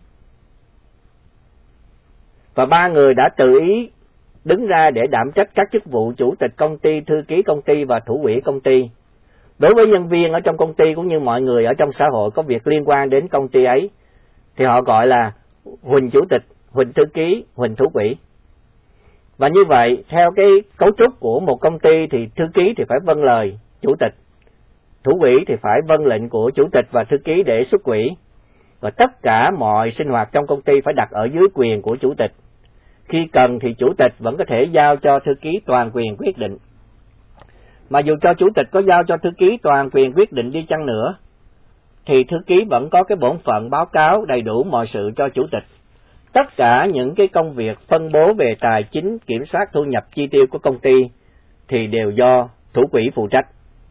Và ba người đã tự ý đứng ra để đảm trách các chức vụ chủ tịch công ty, thư ký công ty và thủ quỹ công ty. Đối với nhân viên ở trong công ty cũng như mọi người ở trong xã hội có việc liên quan đến công ty ấy, thì họ gọi là huỳnh chủ tịch, huỳnh thư ký, huỳnh thủ quỹ. Và như vậy, theo cái cấu trúc của một công ty thì thư ký thì phải vâng lời chủ tịch, thủ quỹ thì phải vâng lệnh của chủ tịch và thư ký để xuất quỹ. Và tất cả mọi sinh hoạt trong công ty phải đặt ở dưới quyền của chủ tịch. Khi cần thì chủ tịch vẫn có thể giao cho thư ký toàn quyền quyết định. Mà dù cho chủ tịch có giao cho thư ký toàn quyền quyết định đi chăng nữa, thì thư ký vẫn có cái bổn phận báo cáo đầy đủ mọi sự cho chủ tịch. Tất cả những cái công việc phân bố về tài chính, kiểm soát thu nhập chi tiêu của công ty thì đều do thủ quỹ phụ trách.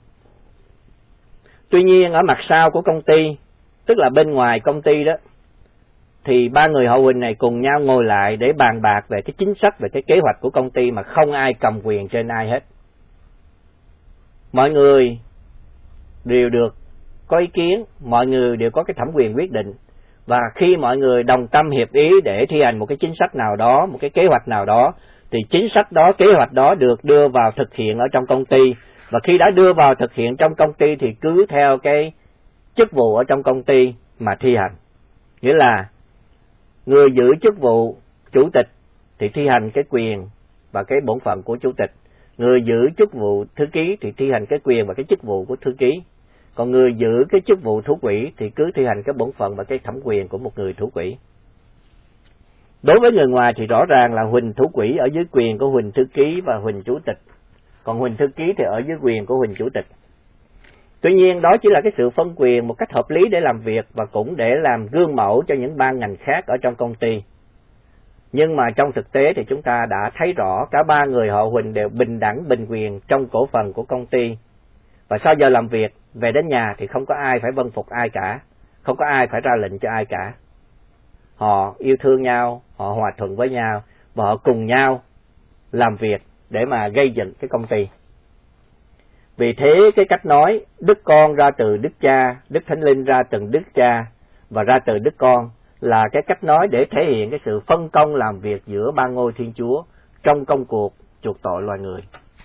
Tuy nhiên ở mặt sau của công ty, tức là bên ngoài công ty đó, thì ba người họ Huỳnh này cùng nhau ngồi lại để bàn bạc về cái chính sách, về cái kế hoạch của công ty mà không ai cầm quyền trên ai hết. Mọi người đều được có ý kiến, mọi người đều có cái thẩm quyền quyết định. Và khi mọi người đồng tâm hiệp ý để thi hành một cái chính sách nào đó, một cái kế hoạch nào đó, thì chính sách đó, kế hoạch đó được đưa vào thực hiện ở trong công ty. Và khi đã đưa vào thực hiện trong công ty thì cứ theo cái chức vụ ở trong công ty mà thi hành. Nghĩa là người giữ chức vụ chủ tịch thì thi hành cái quyền và cái bổn phận của chủ tịch. Người giữ chức vụ thư ký thì thi hành cái quyền và cái chức vụ của thư ký. Còn người giữ cái chức vụ thủ quỹ thì cứ thi hành cái bổn phận và cái thẩm quyền của một người thủ quỹ. Đối với người ngoài thì rõ ràng là huỳnh thủ quỹ ở dưới quyền của huỳnh thư ký và huỳnh chủ tịch. Còn huỳnh thư ký thì ở dưới quyền của huỳnh chủ tịch. Tuy nhiên đó chỉ là cái sự phân quyền một cách hợp lý để làm việc và cũng để làm gương mẫu cho những ban ngành khác ở trong công ty. Nhưng mà trong thực tế thì chúng ta đã thấy rõ cả ba người họ Huỳnh đều bình đẳng bình quyền trong cổ phần của công ty. Và sau giờ làm việc, về đến nhà thì không có ai phải vâng phục ai cả, không có ai phải ra lệnh cho ai cả. Họ yêu thương nhau, họ hòa thuận với nhau và họ cùng nhau làm việc để mà gây dựng cái công ty. Vì thế cái cách nói Đức Con ra từ Đức Cha, Đức Thánh Linh ra từ Đức Cha và ra từ Đức Con là cái cách nói để thể hiện cái sự phân công làm việc giữa ba ngôi Thiên Chúa trong công cuộc chuộc tội loài người.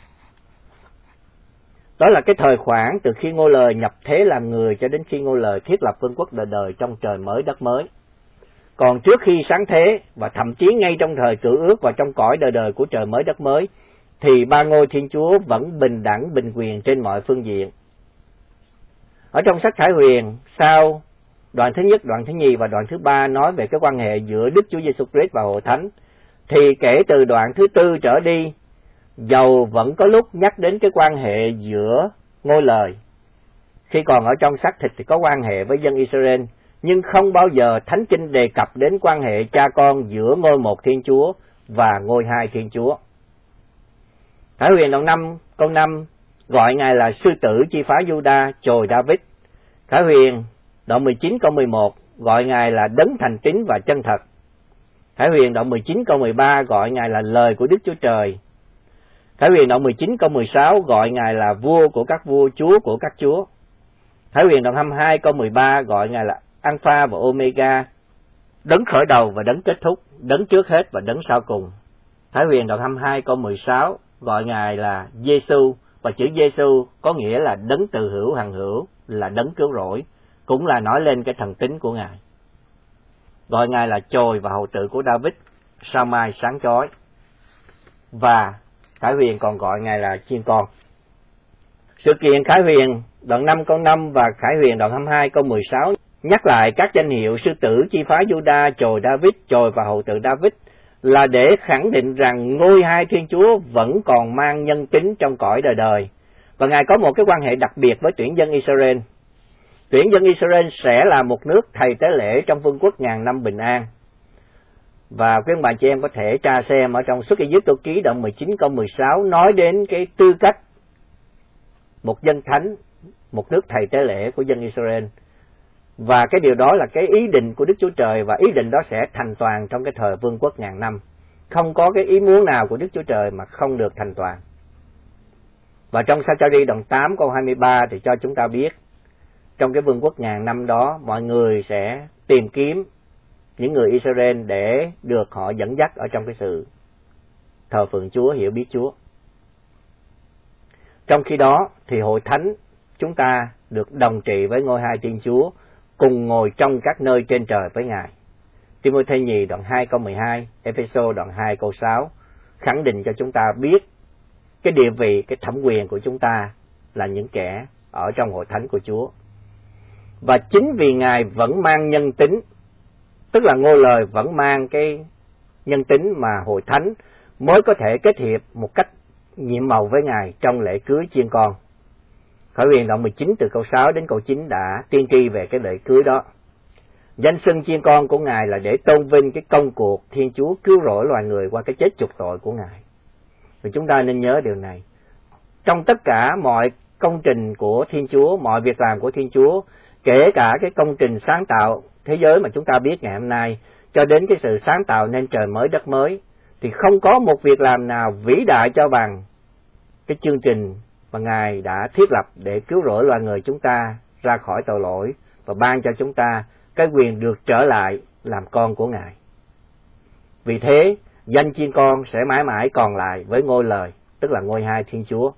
Đó là cái thời khoảng từ khi Ngôi Lời nhập thế làm người cho đến khi Ngôi Lời thiết lập vương quốc đời đời trong trời mới đất mới. Còn trước khi sáng thế và thậm chí ngay trong thời cựu ước và trong cõi đời đời của trời mới đất mới, thì ba ngôi Thiên Chúa vẫn bình đẳng bình quyền trên mọi phương diện. Ở trong sách Khải Huyền, sau đoạn thứ nhất, đoạn thứ nhì và đoạn thứ ba nói về cái quan hệ giữa Đức Chúa Giêsu Christ và Hội Thánh, thì kể từ đoạn thứ tư trở đi, dầu vẫn có lúc nhắc đến cái quan hệ giữa Ngôi Lời. Khi còn ở trong xác thịt thì có quan hệ với dân Israel, nhưng không bao giờ Thánh Kinh đề cập đến quan hệ cha con giữa ngôi một Thiên Chúa và ngôi hai Thiên Chúa. Khải Huyền đoạn năm câu năm gọi Ngài là sư tử chi phái Juda, chồi David. Khải Huyền đoạn mười chín câu mười một gọi Ngài là đấng thành tín và chân thật. Khải Huyền đoạn mười chín câu mười ba gọi Ngài là lời của Đức Chúa Trời. Khải Huyền đoạn mười chín câu mười sáu gọi Ngài là vua của các vua, chúa của các chúa. Khải Huyền đoạn hai mươi hai câu mười ba gọi Ngài là Alpha và Omega, đấng khởi đầu và đấng kết thúc, đấng trước hết và đấng sau cùng. Khải Huyền đoạn hai mươi hai câu mười sáu gọi Ngài là Giêsu, và chữ Giêsu có nghĩa là đấng từ hữu hằng hữu, là đấng cứu rỗi, cũng là nói lên cái thần tính của Ngài. Gọi Ngài là chồi và hậu tự của David, sao mai sáng chói. Và Khải Huyền còn gọi Ngài là chiên con. Sự kiện Khải Huyền đoạn năm câu năm và Khải Huyền đoạn hai mươi hai câu mười sáu nhắc lại các danh hiệu sư tử chi phái Juda, chồi David, chồi và hậu tự David là để khẳng định rằng ngôi hai Thiên Chúa vẫn còn mang nhân tính trong cõi đời đời, và Ngài có một cái quan hệ đặc biệt với tuyển dân Israel. Tuyển dân Israel sẽ là một nước thầy tế lễ trong vương quốc ngàn năm bình an. Và quý ông bà chị em có thể tra xem ở trong Xuất Ai-cập ký đoạn mười chín câu mười sáu nói đến cái tư cách một dân thánh, một nước thầy tế lễ của dân Israel. Và cái điều đó là cái ý định của Đức Chúa Trời, và ý định đó sẽ thành toàn trong cái thời vương quốc ngàn năm. Không có cái ý muốn nào của Đức Chúa Trời mà không được thành toàn. Và trong Sa-cha-ri đoạn tám câu hai mươi ba thì cho chúng ta biết, trong cái vương quốc ngàn năm đó, mọi người sẽ tìm kiếm những người Israel để được họ dẫn dắt ở trong cái sự thờ phượng Chúa, hiểu biết Chúa. Trong khi đó thì hội thánh chúng ta được đồng trị với ngôi hai Thiên Chúa, cùng ngồi trong các nơi trên trời với Ngài. Ti-mô-thê nhì đoạn hai câu mười hai, Ê-phê-sô đoạn hai câu sáu khẳng định cho chúng ta biết cái địa vị, cái thẩm quyền của chúng ta là những kẻ ở trong hội thánh của Chúa. Và chính vì Ngài vẫn mang nhân tính, tức là ngôi lời vẫn mang cái nhân tính mà hội thánh mới có thể kết hiệp một cách nhiệm màu với Ngài trong lễ cưới chiên con. Khởi Huyền đoạn mười chín từ câu sáu đến câu chín đã tiên tri về cái lễ cưới đó. Danh xưng chiên con của Ngài là để tôn vinh cái công cuộc Thiên Chúa cứu rỗi loài người qua cái chết chuộc tội của Ngài. Và chúng ta nên nhớ điều này. Trong tất cả mọi công trình của Thiên Chúa, mọi việc làm của Thiên Chúa, kể cả cái công trình sáng tạo thế giới mà chúng ta biết ngày hôm nay, cho đến cái sự sáng tạo nên trời mới đất mới, thì không có một việc làm nào vĩ đại cho bằng cái chương trình mà Ngài đã thiết lập để cứu rỗi loài người chúng ta ra khỏi tội lỗi và ban cho chúng ta cái quyền được trở lại làm con của Ngài. Vì thế, danh chiên con sẽ mãi mãi còn lại với ngôi lời, tức là ngôi hai Thiên Chúa.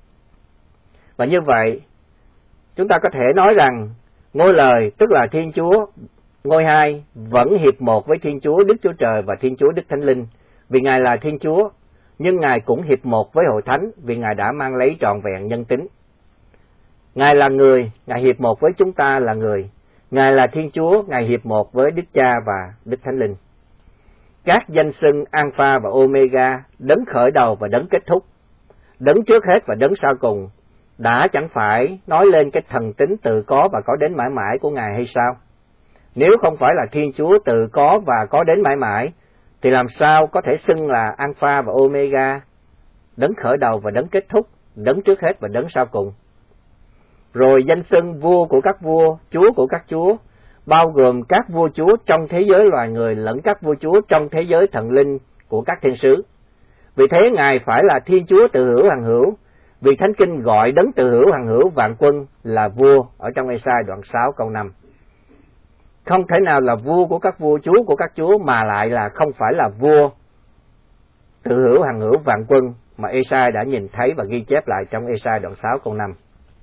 Và như vậy, chúng ta có thể nói rằng ngôi lời, tức là Thiên Chúa, ngôi hai vẫn hiệp một với Thiên Chúa Đức Chúa Trời và Thiên Chúa Đức Thánh Linh, vì Ngài là Thiên Chúa, nhưng Ngài cũng hiệp một với hội thánh vì Ngài đã mang lấy trọn vẹn nhân tính. Ngài là người, Ngài hiệp một với chúng ta là người. Ngài là Thiên Chúa, Ngài hiệp một với Đức Cha và Đức Thánh Linh. Các danh xưng Alpha và Omega, đấng khởi đầu và đấng kết thúc, đấng trước hết và đấng sau cùng, đã chẳng phải nói lên cái thần tính tự có và có đến mãi mãi của Ngài hay sao? Nếu không phải là Thiên Chúa tự có và có đến mãi mãi, thì làm sao có thể xưng là Alpha và Omega, đấng khởi đầu và đấng kết thúc, đấng trước hết và đấng sau cùng? Rồi danh xưng vua của các vua, chúa của các chúa, bao gồm các vua chúa trong thế giới loài người lẫn các vua chúa trong thế giới thần linh của các thiên sứ. Vì thế Ngài phải là Thiên Chúa tự hữu hằng hữu, vì Thánh Kinh gọi đấng tự hữu hằng hữu vạn quân là vua ở trong Ê-sai đoạn sáu câu năm. Không thể nào là vua của các vua, chúa của các chúa mà lại là không phải là vua tự hữu hằng hữu vạn quân mà Ê-sai đã nhìn thấy và ghi chép lại trong Ê-sai đoạn sáu câu năm.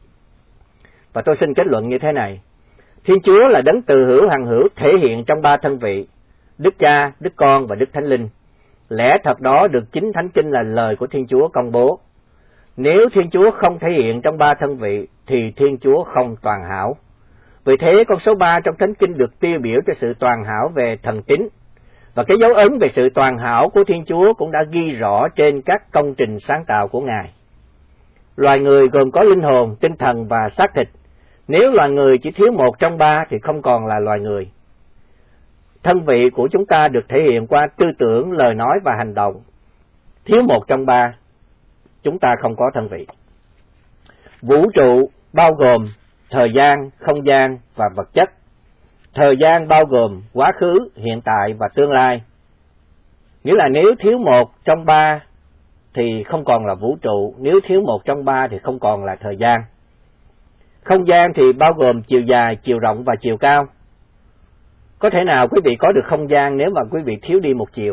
Và tôi xin kết luận như thế này: Thiên Chúa là đấng tự hữu hằng hữu thể hiện trong ba thân vị, Đức Cha, Đức Con và Đức Thánh Linh. Lẽ thật đó được chính Thánh Kinh là lời của Thiên Chúa công bố. Nếu Thiên Chúa không thể hiện trong ba thân vị thì Thiên Chúa không toàn hảo. Vì thế con số ba trong Thánh Kinh được tiêu biểu cho sự toàn hảo về thần tính. Và cái dấu ấn về sự toàn hảo của Thiên Chúa cũng đã ghi rõ trên các công trình sáng tạo của Ngài. Loài người gồm có linh hồn, tinh thần và xác thịt. Nếu loài người chỉ thiếu một trong ba thì không còn là loài người. Thân vị của chúng ta được thể hiện qua tư tưởng, lời nói và hành động. Thiếu một trong ba, chúng ta không có thân vị. Vũ trụ bao gồm thời gian, không gian và vật chất. Thời gian bao gồm quá khứ, hiện tại và tương lai. Nghĩa là nếu thiếu một trong ba thì không còn là vũ trụ, nếu thiếu một trong ba thì không còn là thời gian. Không gian thì bao gồm chiều dài, chiều rộng và chiều cao. Có thể nào quý vị có được không gian nếu mà quý vị thiếu đi một chiều?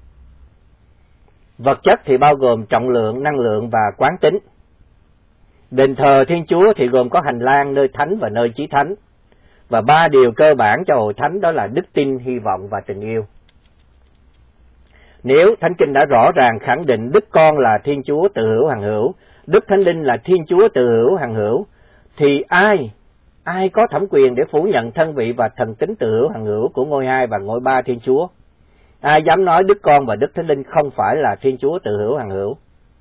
Vật chất thì bao gồm trọng lượng, năng lượng và quán tính. Đền thờ Thiên Chúa thì gồm có hành lang, nơi thánh và nơi chí thánh. Và ba điều cơ bản cho hội thánh đó là đức tin, hy vọng và tình yêu. Nếu Thánh Kinh đã rõ ràng khẳng định Đức Con là Thiên Chúa tự hữu hằng hữu, Đức Thánh Linh là Thiên Chúa tự hữu hằng hữu, thì ai, ai có thẩm quyền để phủ nhận thân vị và thần tính tự hữu hằng hữu của ngôi hai và ngôi ba Thiên Chúa? Ai dám nói Đức Con và Đức Thánh Linh không phải là Thiên Chúa tự hữu hằng hữu?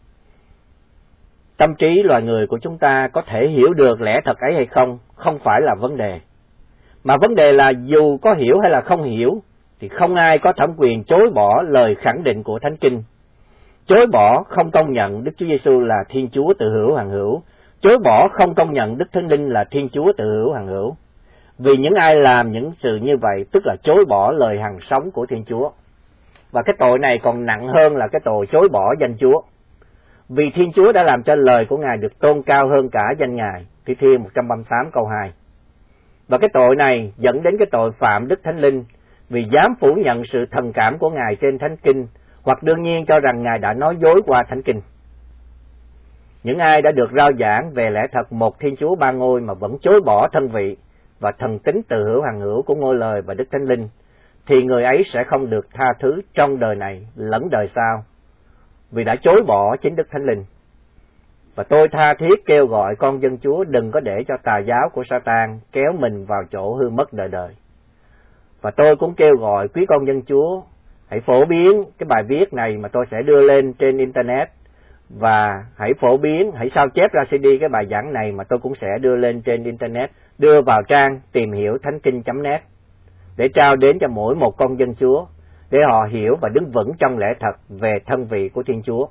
Tâm trí loài người của chúng ta có thể hiểu được lẽ thật ấy hay không, không phải là vấn đề. Mà vấn đề là dù có hiểu hay là không hiểu, thì không ai có thẩm quyền chối bỏ lời khẳng định của Thánh Kinh. Chối bỏ không công nhận Đức Chúa Giêsu là Thiên Chúa tự hữu hằng hữu, chối bỏ không công nhận Đức Thánh Linh là Thiên Chúa tự hữu hằng hữu. Vì những ai làm những sự như vậy tức là chối bỏ lời hằng sống của Thiên Chúa. Và cái tội này còn nặng hơn là cái tội chối bỏ danh Chúa. Vì Thiên Chúa đã làm cho lời của Ngài được tôn cao hơn cả danh Ngài. Thi Thiên một trăm ba mươi tám câu hai. Và cái tội này dẫn đến cái tội phạm Đức Thánh Linh vì dám phủ nhận sự thần cảm của Ngài trên Thánh Kinh, hoặc đương nhiên cho rằng Ngài đã nói dối qua Thánh Kinh. Những ai đã được rao giảng về lẽ thật một Thiên Chúa ba ngôi mà vẫn chối bỏ thân vị và thần tính từ hữu hàng hữu của ngôi lời và Đức Thánh Linh, thì người ấy sẽ không được tha thứ trong đời này lẫn đời sau, vì đã chối bỏ chính Đức Thánh Linh. Và tôi tha thiết kêu gọi con dân Chúa đừng có để cho tà giáo của Sa-tan kéo mình vào chỗ hư mất đời đời. Và tôi cũng kêu gọi quý con dân Chúa hãy phổ biến cái bài viết này mà tôi sẽ đưa lên trên Internet, và hãy phổ biến, hãy sao chép ra xê đê cái bài giảng này mà tôi cũng sẽ đưa lên trên Internet, đưa vào trang tìm hiểu thánh kinh chấm net để trao đến cho mỗi một con dân Chúa, để họ hiểu và đứng vững trong lẽ thật về thân vị của Thiên Chúa.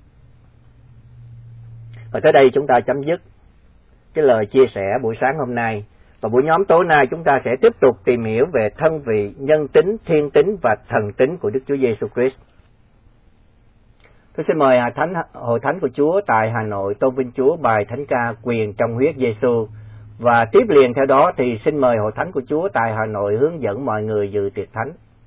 Và tới đây chúng ta chấm dứt cái lời chia sẻ buổi sáng hôm nay. Và buổi nhóm tối nay chúng ta sẽ tiếp tục tìm hiểu về thân vị, nhân tính, thiên tính và thần tính của Đức Chúa Giêsu Christ. Tôi xin mời Thánh Hội Thánh của Chúa tại Hà Nội tôn vinh Chúa bài thánh ca Quyền trong huyết Giêsu, và tiếp liền theo đó thì xin mời Hội Thánh của Chúa tại Hà Nội hướng dẫn mọi người dự tiệc thánh.